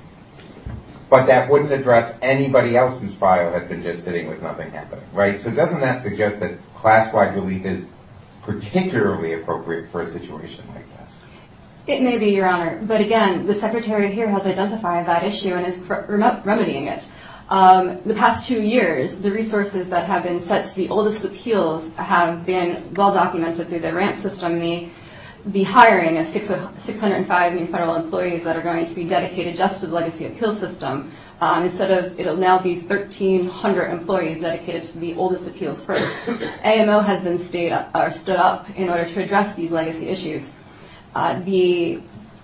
But that wouldn't address anybody else whose file had been just sitting with nothing happening, right? So doesn't that suggest that class-wide relief is particularly appropriate for a situation like this? It may be, Your Honor, but again, the Secretary here has identified that issue and is rem- remedying it. Um, the past two years, the resources that have been set to the oldest appeals have been well documented through the RAMP system, the, the hiring of six, six hundred five new federal employees that are going to be dedicated just to the legacy appeal system. Um, instead of, it'll now be thirteen hundred employees dedicated to the oldest appeals first. A M O has been stayed up, or stood up in order to address these legacy issues. Uh, the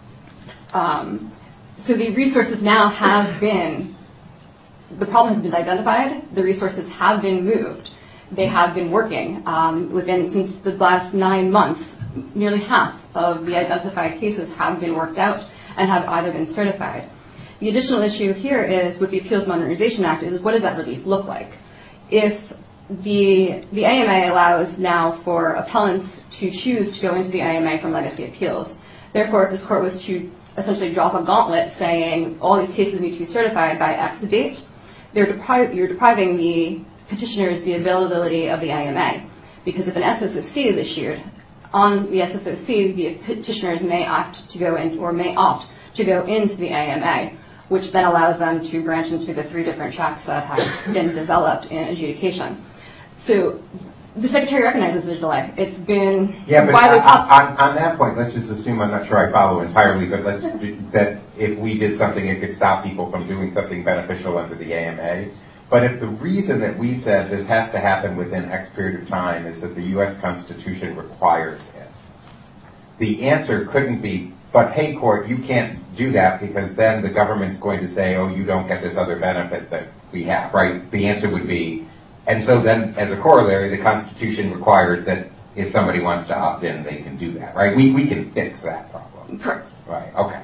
um, so the resources now have been, the problem has been identified, the resources have been moved, they have been working. Um, within, since the last nine months, nearly half of the identified cases have been worked out and have either been certified. The additional issue here is, with the Appeals Modernization Act, is what does that relief look like? If the the A M A allows now for appellants to choose to go into the A M A from legacy appeals. Therefore, if this court was to essentially drop a gauntlet saying all these cases need to be certified by X date, they're depri- you're depriving the petitioners the availability of the A M A. Because if an S S O C is issued, on the S S O C, the petitioners may opt to go in, or may opt to go into the A M A, which then allows them to branch into the three different tracks that have been developed in adjudication. So the Secretary recognizes the delay. It's been yeah, but widely on, on, on that point, let's just assume, I'm not sure I follow entirely, but let's, that if we did something, it could stop people from doing something beneficial under the A M A. But if the reason that we said this has to happen within X period of time is that the U S Constitution requires it, the answer couldn't be, but hey, court, you can't do that because then the government's going to say, oh, you don't get this other benefit that we have, right? The answer would be, and so then as a corollary, the Constitution requires that if somebody wants to opt in, they can do that, right? We we can fix that problem. Correct. Right, okay.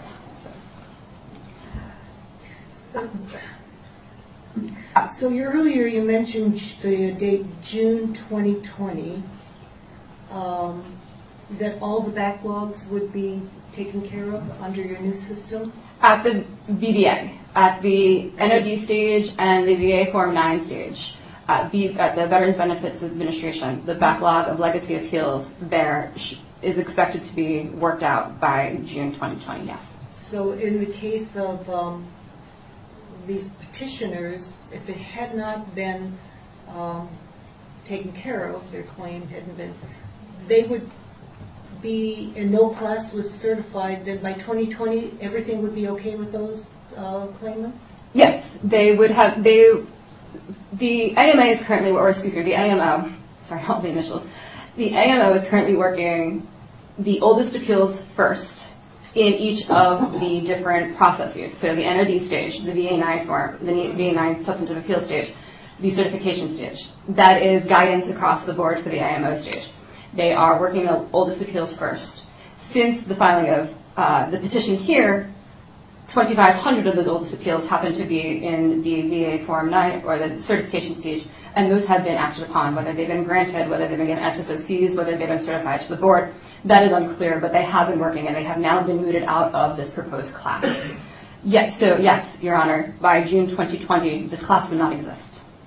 So you earlier you mentioned the date June twenty twenty, um, that all the backlogs would be taken care of under your new system? At the V B A, at the N O D stage and the V A Form nine stage, at, v, at the Veterans Benefits Administration, the backlog of legacy appeals there sh- is expected to be worked out by June twenty twenty, yes. So in the case of um, these petitioners, if it had not been um, taken care of, their claim hadn't been, they would be, and no class was certified, then by twenty twenty, everything would be okay with those uh, claimants? Yes, they would have, they, the A M A is currently, or excuse me, the A M O, sorry, all the initials, the A M O is currently working the oldest appeals first in each of the different processes. So the N O D stage, the V A nine form, the V A nine substantive appeal stage, the certification stage. That is guidance across the board for the A M O stage. They are working the oldest appeals first. Since the filing of uh, the petition here, twenty-five hundred of those oldest appeals happen to be in the V A Form nine or the certification stage, and those have been acted upon, whether they've been granted, whether they've been given S S O Cs, whether they've been certified to the board. That is unclear, but they have been working, and they have now been mooted out of this proposed class. Yes, so yes, Your Honor, by June twenty twenty, this class would not exist.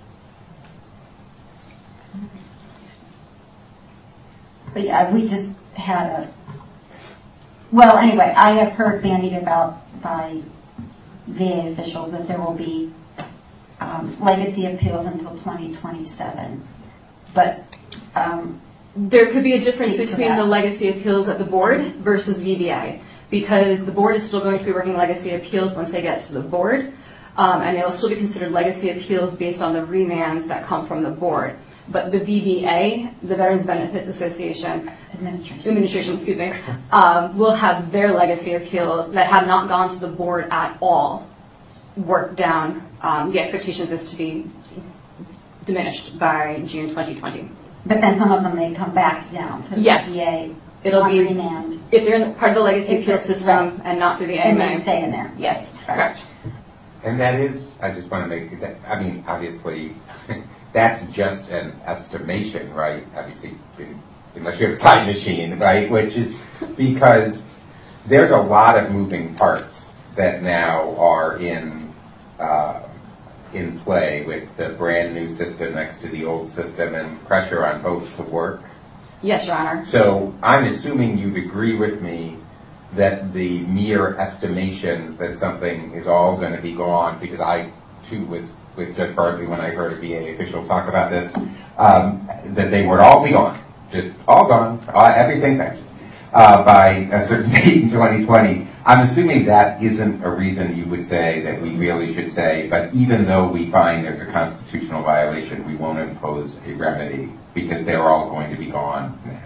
But yeah, we just had a, well, anyway, I have heard bandied about by V A officials that there will be um, legacy appeals until twenty twenty-seven. But um, there could be a difference Speak to between that. the legacy appeals at the board versus V B A, because the board is still going to be working legacy appeals once they get to the board, um, and they'll still be considered legacy appeals based on the remands that come from the board. But the V B A, the Veterans Benefits Association, administration. administration, excuse me, um, will have their legacy appeals that have not gone to the board at all worked down. Um, the expectations is to be diminished by June twenty twenty. But then some of them may come back down to the Yes. V A It'll on be remand, if they're in the, part of the legacy If appeal they're- system right. and not through the and A M they A. stay in there. Yes, correct. And that is, I just want to make that, I mean, obviously, that's just an estimation, right? Obviously, unless you have a time machine, right? Which is because there's a lot of moving parts that now are in uh, in play with the brand new system next to the old system and pressure on both to work. Yes, Your Honor. So I'm assuming you'd agree with me that the mere estimation that something is all going to be gone, because I too was with Judge Bartley when I heard a V A official talk about this, um, that they would all be gone, just all gone, uh, everything fixed uh, by a certain date in twenty twenty. I'm assuming that isn't a reason you would say that we really should say, but even though we find there's a constitutional violation, we won't impose a remedy because they're all going to be gone now.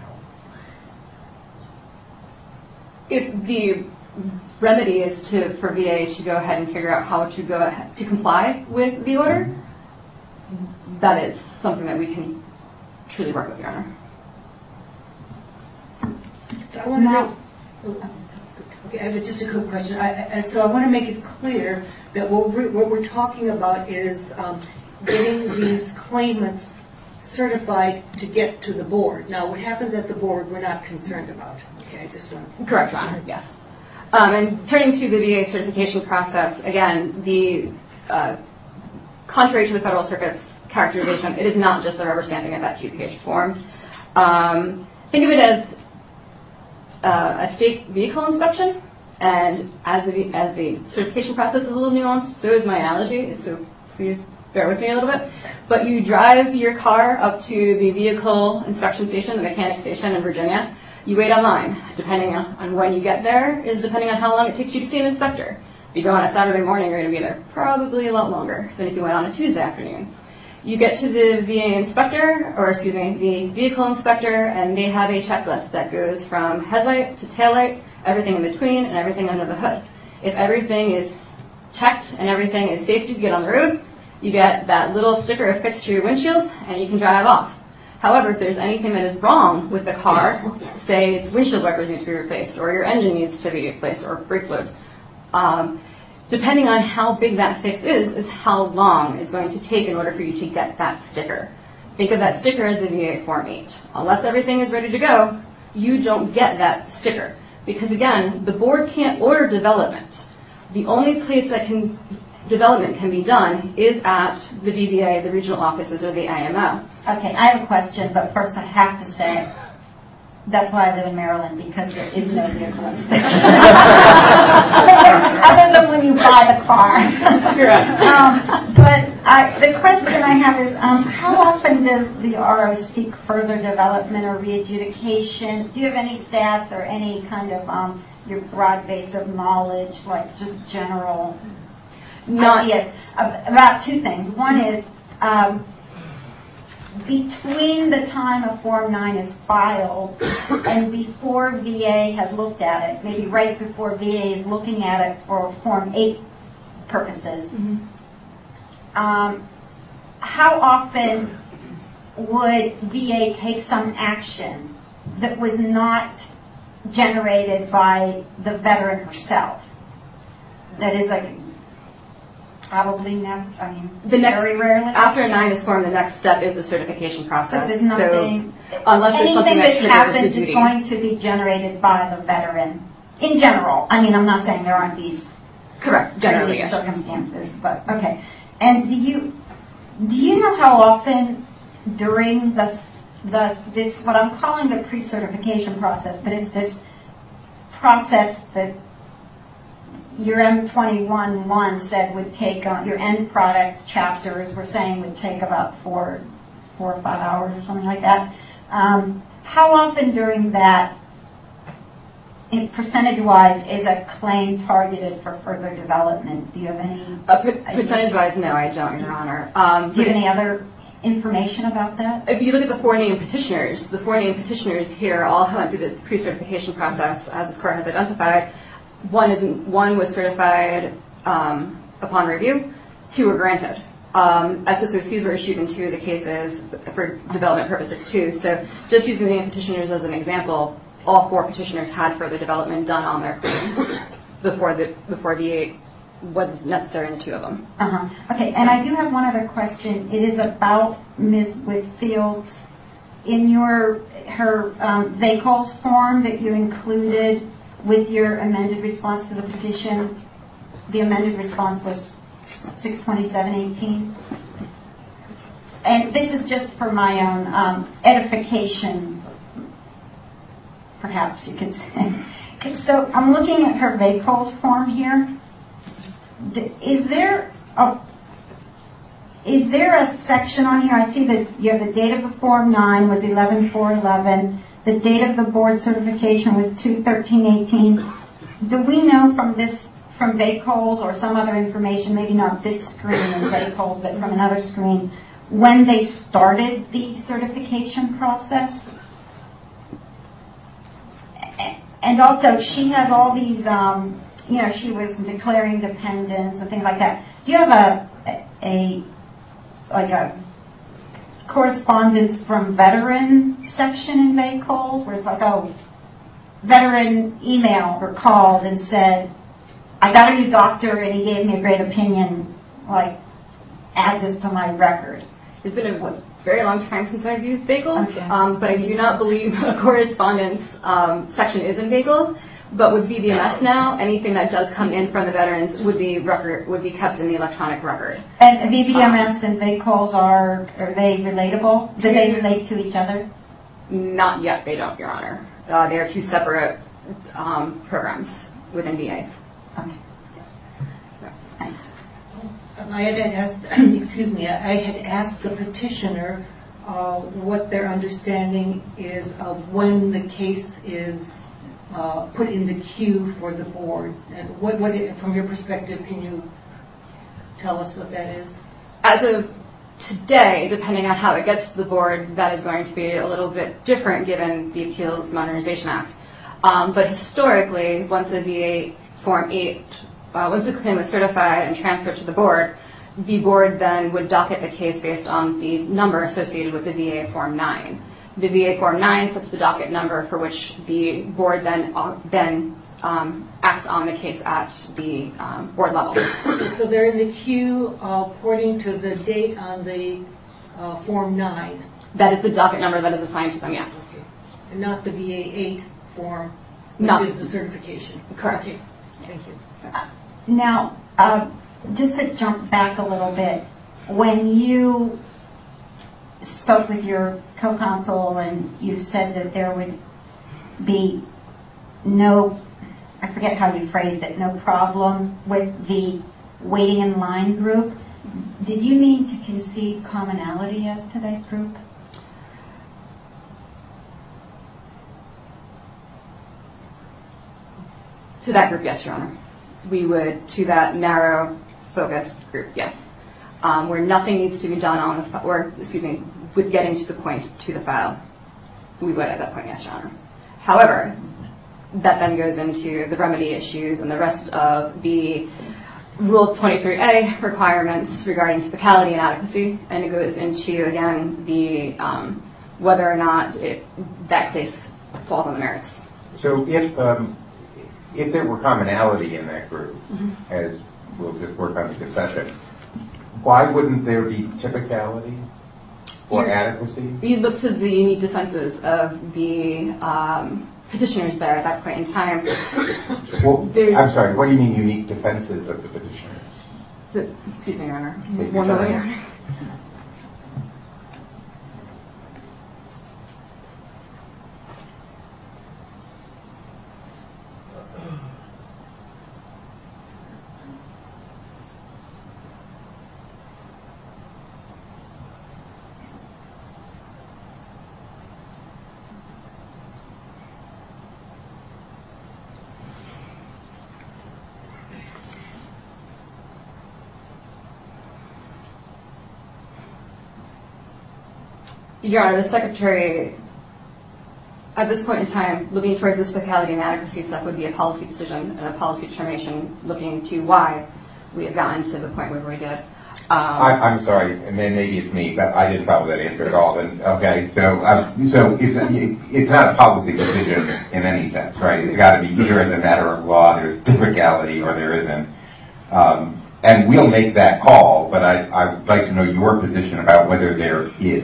If the remedy is to for V A to go ahead and figure out how to go ahead to comply with the order, that is something that we can truly work with, Your Honor. I want to make, okay, I have just a quick question. I, I, so I want to make it clear that what we're, what we're talking about is um, getting these claimants certified to get to the board. Now, what happens at the board, we're not concerned about. Okay, I just want to... Correct, Your Honor, yes. Um, and turning to the V A certification process, again, the uh, contrary to the Federal Circuit's characterization, it is not just the rubber stamping of that two-page form. Um, think of it as uh, a state vehicle inspection, and as the, as the certification process is a little nuanced, so is my analogy, so please bear with me a little bit. But you drive your car up to the vehicle inspection station, the mechanic station in Virginia. You wait online. Depending on when you get there is depending on how long it takes you to see an inspector. If you go on a Saturday morning, you're going to be there probably a lot longer than if you went on a Tuesday afternoon. You get to the V A inspector, or excuse me, the vehicle inspector, and they have a checklist that goes from headlight to taillight, everything in between, and everything under the hood. If everything is checked and everything is safe to get on the road, you get that little sticker affixed to your windshield, and you can drive off. However, if there's anything that is wrong with the car, say its windshield wipers need to be replaced, or your engine needs to be replaced, or brake fluids, um, depending on how big that fix is, is how long it's going to take in order for you to get that sticker. Think of that sticker as the V A Form eight. Unless everything is ready to go, you don't get that sticker. Because again, the board can't order development. The only place that can development can be done is at the V B A, the regional offices, or the I M O. Okay, I have a question, but first I have to say, that's why I live in Maryland, because there is no vehicle inspection. Other than when you buy the car. Correct. um, but I, the question I have is, um, how often does the R O seek further development or re-adjudication? Do you have any stats or any kind of um, your broad base of knowledge, like just general Not ideas about two things? One is, um, between the time a Form nine is filed and before V A has looked at it, maybe right before V A is looking at it for Form eight purposes, mm-hmm. um, how often would V A take some action that was not generated by the veteran herself? That is like probably never, I mean, the next, very rarely. After a nine is formed, the next step is the certification process. So there's nothing, so unless there's something anything that that triggers the happens is duty. going to be generated by the veteran in general. I mean, I'm not saying there aren't these Correct, generally, crazy yes. circumstances, but okay. And do you do you know how often during this the this what I'm calling the pre-certification process, but it's this process that your M twenty-one one said would take, uh, your end product chapters were saying would take about four, four or five hours or something like that. Um, how often during that, in percentage-wise, is a claim targeted for further development? Do you have any? Uh, per- percentage-wise, no, I don't, Your Honor. Um, Do you have any other information about that? If you look at the four named petitioners, the four named petitioners here all went through the pre-certification process, as this court has identified. One is one was certified um, upon review. Two were granted. Um, S S O Cs were issued in two of the cases for development purposes too. So just using the named petitioners as an example, all four petitioners had further development done on their claims before the before D eight was necessary in the two of them. Uh-huh. Okay, and I do have one other question. It is about Miz Whitfield's. In your her um, V A C O L S form that you included with your amended response to the petition, the amended response was six twenty-seven eighteen. And this is just for my own um, edification, perhaps you could say. So I'm looking at her V A C O L S form here. Is there a is there a section on here? I see that you have the date of the Form nine was eleven four eleven. The date of the board certification was two thirteen eighteen. Do we know from this, from V A C O L S or some other information, maybe not this screen in V A C O L S, but from another screen, when they started the certification process? And also, she has all these, um, you know, she was declaring dependence and things like that. Do you have a, a like a correspondence from veteran section in V A C O L S where it's like, oh, veteran emailed or called and said, I got a new doctor and he gave me a great opinion, like, add this to my record? It's been a very long time since I've used V A C O L S, Okay. um, but I do not believe a correspondence um, section is in V A C O L S. But with V B M S now, anything that does come in from the veterans would be record would be kept in the electronic record. And V B M S and V A C O L S are, are they relatable? Do they relate to each other? Not yet, they don't, Your Honor. Uh, they are two separate um, programs within V As. Okay, So. thanks. I had asked, excuse me, I had asked the petitioner uh, what their understanding is of when the case is uh, put in the queue for the board. And what, what, from your perspective, can you tell us what that is? As of today, depending on how it gets to the board, that is going to be a little bit different given the Appeals Modernization Act. Um, but historically, once the V A Form eight, uh, once the claim was certified and transferred to the board, the board then would docket the case based on the number associated with the V A Form nine. The V A Form nine sets the docket number for which the board then uh, then um, acts on the case at the um, board level. So they're in the queue uh, according to the date on the uh, Form nine. That is the docket number that is assigned to them, yes. Okay. And not the V A eight form, which Not- is the certification. Correct. Okay. Thank you. Now, uh, just to jump back a little bit, when you spoke with your co-counsel and you said that there would be no, I forget how you phrased it, no problem with the waiting in line group, did you mean to concede commonality as to that group? To that group, yes, Your Honor. We would, to that narrow, focused group, yes. Um, where nothing needs to be done on the, fi- or, excuse me, with getting to the point to the file, we would at that point, yes, Your Honor. However, that then goes into the remedy issues and the rest of the Rule twenty-three A requirements regarding typicality and adequacy, and it goes into, again, the um, whether or not it, that case falls on the merits. So if um, if there were commonality in that group, Mm-hmm. as we'll just work on the concession, why wouldn't there be typicality or You're- adequacy? You look to the unique defenses of the um, petitioners there at that point in time. Well, There's- I'm sorry, what do you mean unique defenses of the petitioners? So, excuse me, Your Honor. Take your One moment, time. Your Honor. Your Honor, the Secretary, at this point in time, looking towards this fiscality and adequacy stuff would be a policy decision and a policy determination looking to why we have gotten to the point where we did. Um, I, I'm sorry, and then maybe it's me, but I didn't follow that answer at all. And okay, so um, so it's a, it's not a policy decision in any sense, right? It's got to be either as a matter of law, there's typicality, or there isn't. Um, and we'll make that call, but I I would like to know your position about whether there is.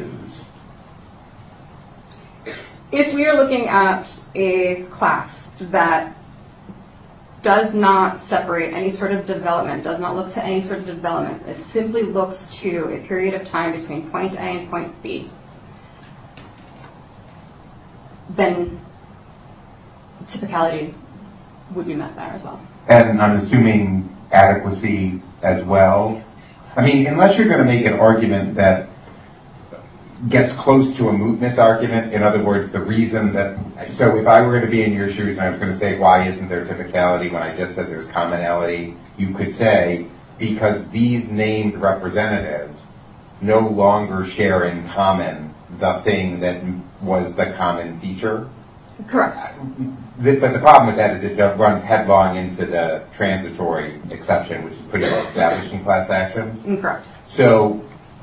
If we are looking at a class that does not separate any sort of development, does not look to any sort of development, it simply looks to a period of time between point A and point B, then typicality would be met there as well. And I'm assuming adequacy as well. I mean, unless you're going to make an argument that gets close to a mootness argument, in other words, the reason that, so if I were to be in your shoes and I was going to say, why isn't there typicality when I just said there's commonality, you could say, because these named representatives no longer share in common the thing that was the common feature. Correct. The, but the problem with that is it runs headlong into the transitory exception, which is pretty well established in class actions. Correct. So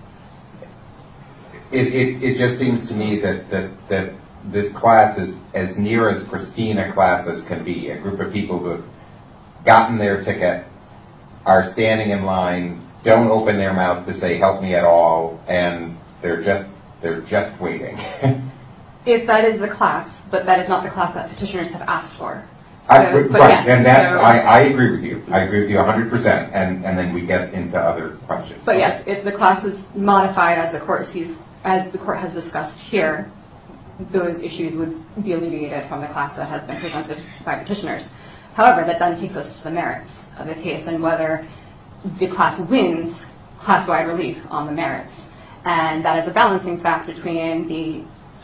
It, it, it just seems to me that, that, that this class is as near as pristine a class as can be. A group of people who have gotten their ticket, are standing in line, don't open their mouth to say help me at all, and they're just they're just waiting. If that is the class, but that is not the class that petitioners have asked for. So, I, but right, yes, and that's so, I, I agree with you. I agree with you one hundred percent, and, and then we get into other questions. But yes, if the class is modified as the court sees, as the court has discussed here, those issues would be alleviated from the class that has been presented by petitioners. However, that then takes us to the merits of the case and whether the class wins class-wide relief on the merits. And that is a balancing fact between the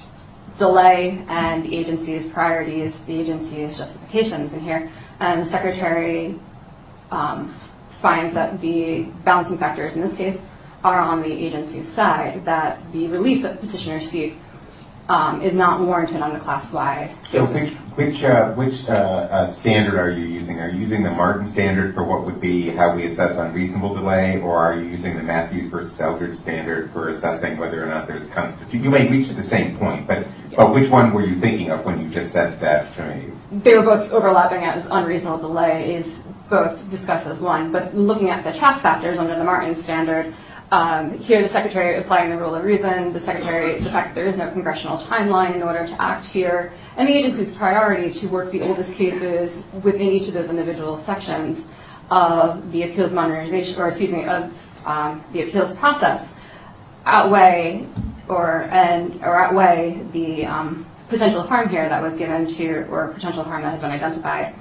delay and the agency's priorities, the agency's justifications in here. And the Secretary um, finds that the balancing factors in this case are on the agency's side, that the relief that petitioners seek um, is not warranted on the class-wide So basis. which which uh, which uh, uh, standard are you using? Are you using the Martin standard for what would be how we assess unreasonable delay, or are you using the Matthews versus Eldridge standard for assessing whether or not there's a constitution? You may reach the same point, but but which one were you thinking of when you just said that to me? They were both overlapping as unreasonable delay is both discussed as one, but looking at the track factors under the Martin standard, Um, here, the Secretary applying the rule of reason, the Secretary, the fact that there is no congressional timeline in order to act here, and the agency's priority to work the oldest cases within each of those individual sections of the appeals modernization, or excuse me, of um, the appeals process, outweigh or and or outweigh the um, potential harm here that was given to, or potential harm that has been identified.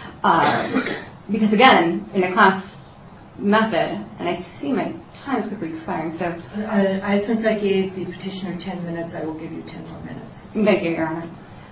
Uh, because again, in a class method, and I see my time is quickly expiring, so. I, I, since I gave the petitioner ten minutes, I will give you ten more minutes. Thank you, Your Honor.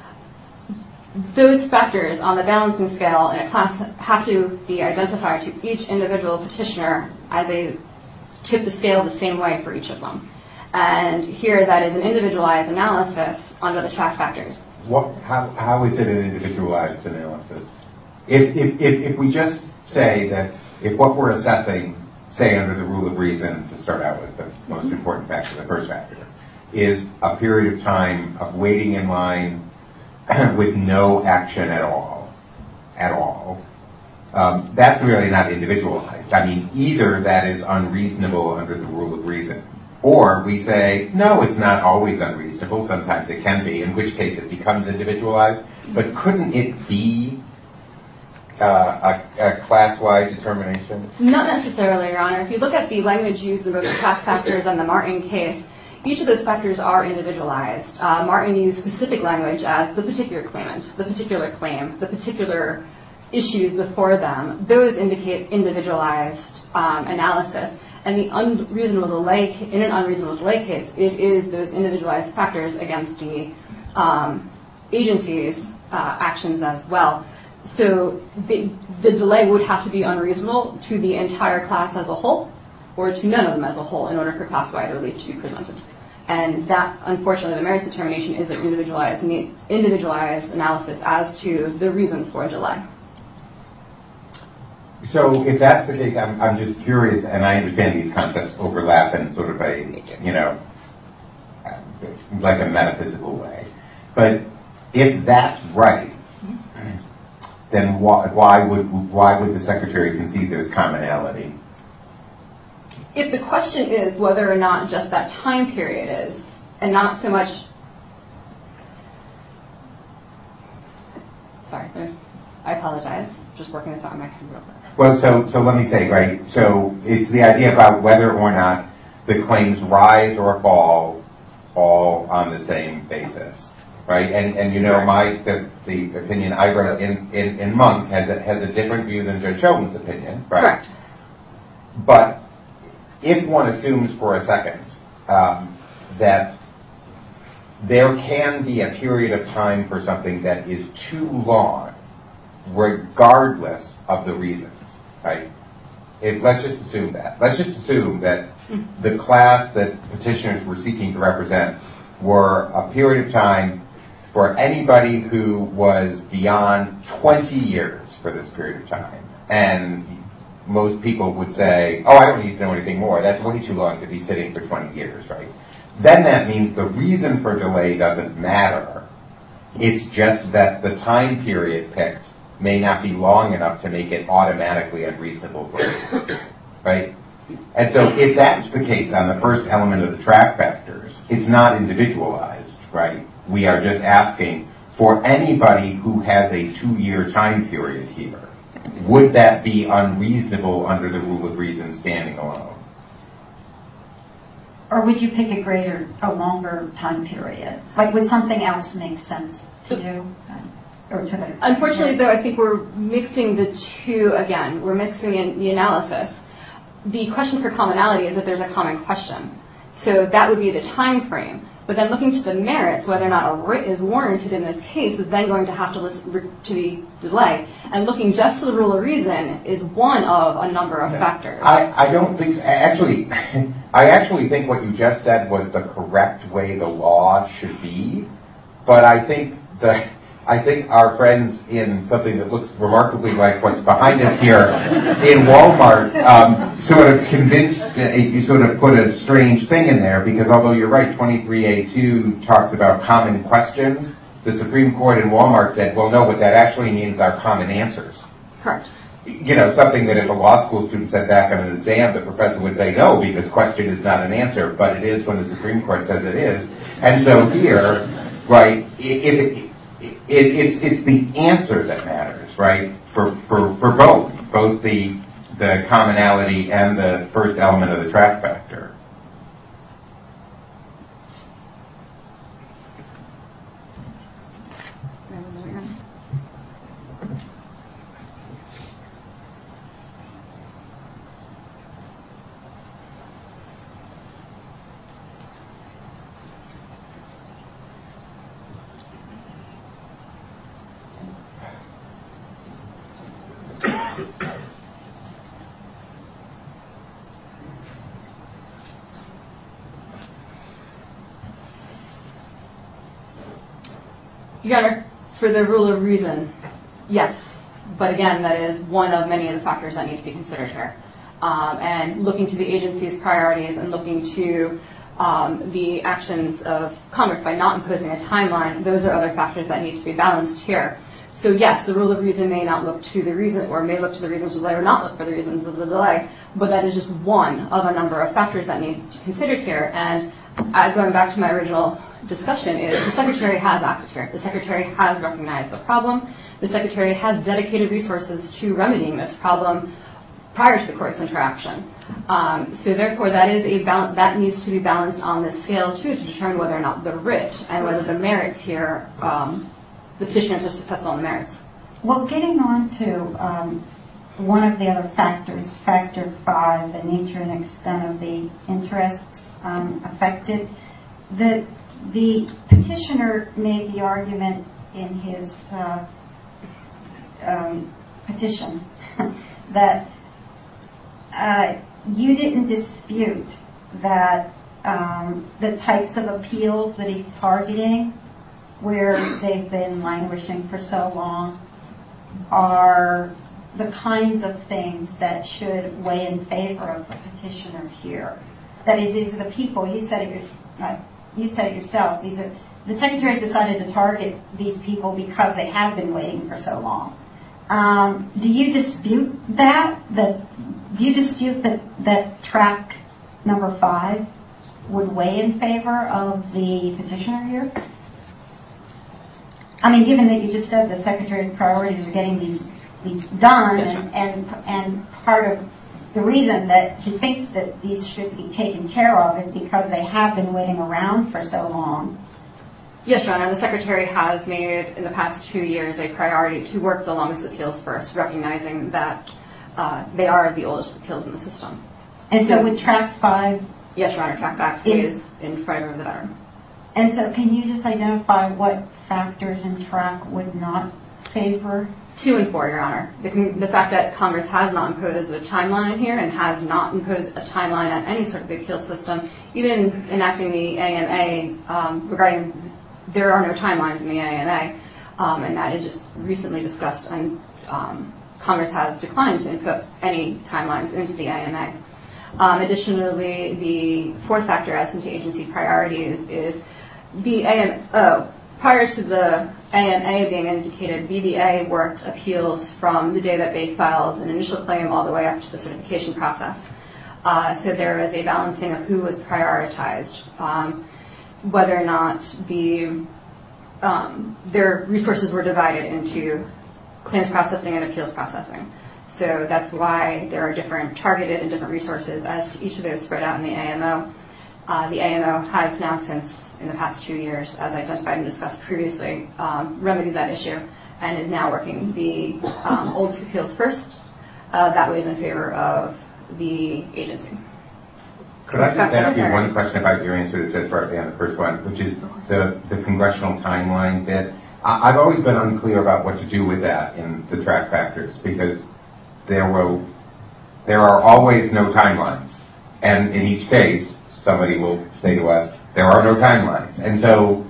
Those factors on the balancing scale in a class have to be identified to each individual petitioner as a tip the scale the same way for each of them. And here, that is an individualized analysis under the track factors. What? How? How is it an individualized analysis? If if if, if we just say that if what we're assessing, say under the rule of reason, to start out with the most important factor, the first factor, is a period of time of waiting in line with no action at all, at all, um, that's really not individualized. I mean, either that is unreasonable under the rule of reason, or we say, no, it's not always unreasonable, sometimes it can be, in which case it becomes individualized, but couldn't it be Uh, a, a class-wide determination? Not necessarily, Your Honor. If you look at the language used in both the track factors and the Martin case, each of those factors are individualized. Uh, Martin used specific language as the particular claimant, the particular claim, the particular issues before them. Those indicate individualized um, analysis. And the unreasonable delay, in an unreasonable delay case, it is those individualized factors against the um, agency's uh, actions as well. So the, the delay would have to be unreasonable to the entire class as a whole, or to none of them as a whole, in order for class-wide relief to be presented. And that, unfortunately, the merits determination is an individualized, individualized analysis as to the reasons for delay. So if that's the case, I'm, I'm just curious, and I understand these concepts overlap in sort of a, you know, like a metaphysical way. But if that's right, then why, why would why would the Secretary concede there's commonality? If the question is whether or not just that time period is, and not so much, sorry, I apologize, just working this out in my head real quick. Well, so so let me say, right, so it's the idea about whether or not the claims rise or fall all on the same basis, right? And and you know, my the, the opinion I wrote in, in, in Monk has a, has a different view than Judge Sheldon's opinion, right? Correct. But if one assumes for a second um, that there can be a period of time for something that is too long, regardless of the reasons, right? If, let's just assume that. Let's just assume that the class that petitioners were seeking to represent were a period of time for anybody who was beyond twenty years for this period of time. And most people would say, oh, I don't need to know anything more. That's way too long to be sitting for twenty years, right? Then that means the reason for delay doesn't matter. It's just that the time period picked may not be long enough to make it automatically unreasonable for you, right? And so if that's the case on the first element of the track factors, it's not individualized, right? We are just asking for anybody who has a two-year time period here, would that be unreasonable under the rule of reason standing alone? Or would you pick a greater, a longer time period? Like, would something else make sense to you? Or to the, Unfortunately, though, I think we're mixing the two again. We're mixing in the analysis. The question for commonality is that there's a common question. So that would be the time frame. But then looking to the merits, whether or not a writ is warranted in this case, is then going to have to listen to the delay. And looking just to the rule of reason is one of a number of factors. I, I don't think so. Actually, I actually think what you just said was the correct way the law should be. But I think the I think our friends in something that looks remarkably like what's behind us here in Walmart um, sort of convinced, uh, you sort of put a strange thing in there, because although you're right, twenty-three A two talks about common questions, the Supreme Court in Walmart said, well, no, what that actually means are common answers. Correct. You know, something that if a law school student said back on an exam, the professor would say no, because question is not an answer, but it is when the Supreme Court says it is. And so here, right, if it, It, it's it's the answer that matters, right? For for for both, both the the commonality and the first element of the track factor. Your Honor, for the rule of reason, yes. But again, that is one of many of the factors that need to be considered here. Um, and looking to the agency's priorities and looking to um, the actions of Congress by not imposing a timeline, those are other factors that need to be balanced here. So yes, the rule of reason may not look to the reason, or may look to the reasons of the delay, or not look for the reasons of the delay, but that is just one of a number of factors that need to be considered here. And uh, going back to my original discussion, is the Secretary has acted here. The Secretary has recognized the problem. The Secretary has dedicated resources to remedying this problem prior to the court's interaction. Um, so therefore, that is a bal- that needs to be balanced on this scale too, to determine whether or not the writ and whether the merits here, um, the petitioners are successful on the merits. Well, getting on to um, one of the other factors, factor five, the nature and extent of the interests um, affected, the the petitioner made the argument in his uh, um, petition that uh, you didn't dispute that um, the types of appeals that he's targeting, where they've been languishing for so long, are the kinds of things that should weigh in favor of the petitioner here. That is, these are the people, you said it, your, you said it yourself, these are, the Secretary's decided to target these people because they have been waiting for so long. Um, do you dispute that? That do you dispute that, that track number five would weigh in favor of the petitioner here? I mean, given that you just said the Secretary's priorities are getting these these done, yes, and, and and part of the reason that he thinks that these should be taken care of is because they have been waiting around for so long. Yes, Your Honor. The Secretary has made in the past two years a priority to work the longest appeals first, recognizing that uh, they are the oldest appeals in the system. And so, so with track five, yes, Your Honor, track back in, is in favor of the veteran. And so can you just identify what factors in track would not favor? Two and four, Your Honor. The, the fact that Congress has not imposed a timeline here and has not imposed a timeline on any sort of appeal system, even enacting the A M A um, regarding there are no timelines in the A M A, um, and that is just recently discussed, and um, Congress has declined to input any timelines into the A M A. Um, additionally, the fourth factor as into agency priorities is the A M O. Prior to the A M A being indicated, V B A worked appeals from the day that they filed an initial claim all the way up to the certification process. Uh, so there was a balancing of who was prioritized, um, whether or not the um, their resources were divided into claims processing and appeals processing. So that's why there are different targeted and different resources as to each of those spread out in the A M O. Uh, the A M O has now, since in the past two years, as identified and discussed previously, um, remedied that issue and is now working the um, oldest appeals first. Uh, that weighs in favor of the agency. Could I just ask you one question about your answer to Judge Bartley on the first one, which is the, the congressional timeline bit? I, I've always been unclear about what to do with that in the track factors, because there will there are always no timelines, and in each case somebody will say to us there are no timelines, and so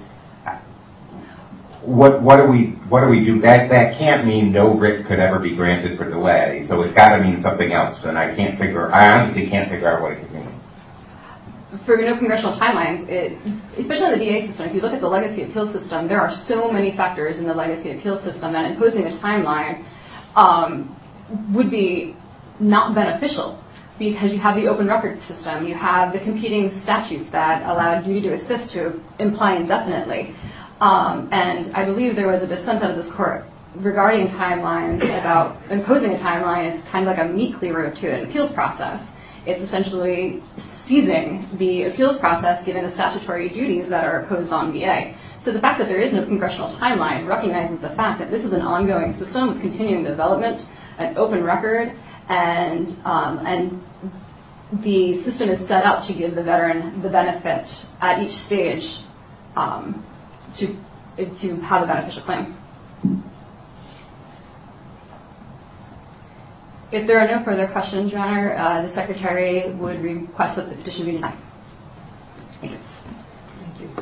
what what do we what do we do? That that can't mean no writ could ever be granted for delay, so it's got to mean something else, and I can't figure I honestly can't figure out what it could mean. For no congressional timelines, it, especially in the V A system, if you look at the legacy appeal system, there are so many factors in the legacy appeal system that imposing a timeline um, would be not beneficial, because you have the open record system, you have the competing statutes that allow duty to assist to imply indefinitely. Um, and I believe there was a dissent out of this court regarding timelines about imposing a timeline is kind of like a meat cleaver to an appeals process. It's essentially seizing the appeals process given the statutory duties that are imposed on V A. So the fact that there is no congressional timeline recognizes the fact that this is an ongoing system with continuing development, an open record, and um, and the system is set up to give the veteran the benefit at each stage um, to to have a beneficial claim. If there are no further questions, Your Honor, uh, the Secretary would request that the petition be denied. Thank you. Thank you.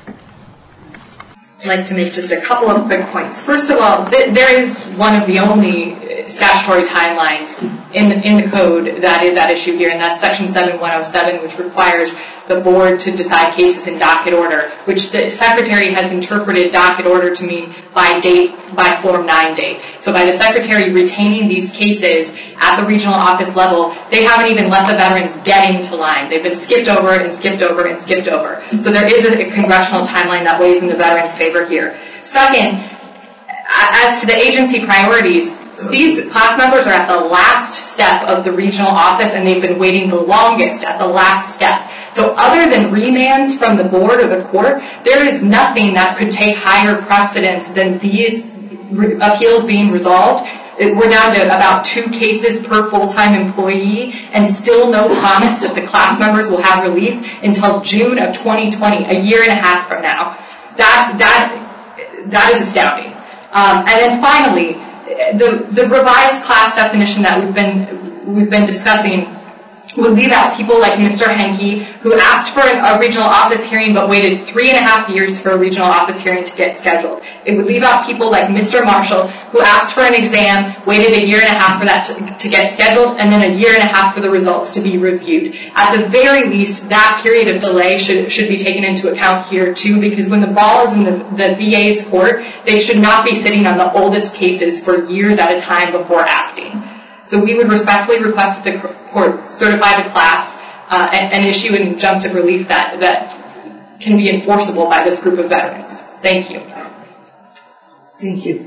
I'd like to make just a couple of quick points. First of all, th- there is one of the only statutory timelines in the, in the code that is at issue here, and that's Section seven one oh seven, which requires the board to decide cases in docket order, which the Secretary has interpreted docket order to mean by date, by Form nine date. So by the Secretary retaining these cases at the regional office level, they haven't even let the veterans get into line. They've been skipped over and skipped over and skipped over. So there is a, a congressional timeline that weighs in the veterans' favor here. Second, as to the agency priorities, these class members are at the last step of the regional office, and they've been waiting the longest at the last step. So other than remands from the board or the court, there is nothing that could take higher precedence than these re- appeals being resolved. It, we're down to about two cases per full-time employee, and still no promise that the class members will have relief until June of twenty twenty, a year and a half from now. That that that is astounding. Um, and then finally, the the revised class definition that we've been we've been discussing would leave out people like Mister Henke, who asked for an, a regional office hearing but waited three and a half years for a regional office hearing to get scheduled. It would leave out people like Mister Marshall, who asked for an exam, waited a year and a half for that to, to get scheduled, and then a year and a half for the results to be reviewed. At the very least, that period of delay should, should be taken into account here too, because when the ball is in the, the V A's court, they should not be sitting on the oldest cases for years at a time before acting. So we would respectfully request that the court certify the class uh, and, and issue an injunctive relief that, that can be enforceable by this group of veterans. Thank you. Thank you.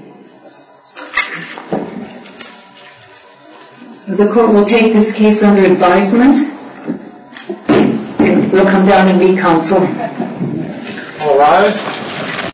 The court will take this case under advisement. We'll come down and meet counsel. All rise.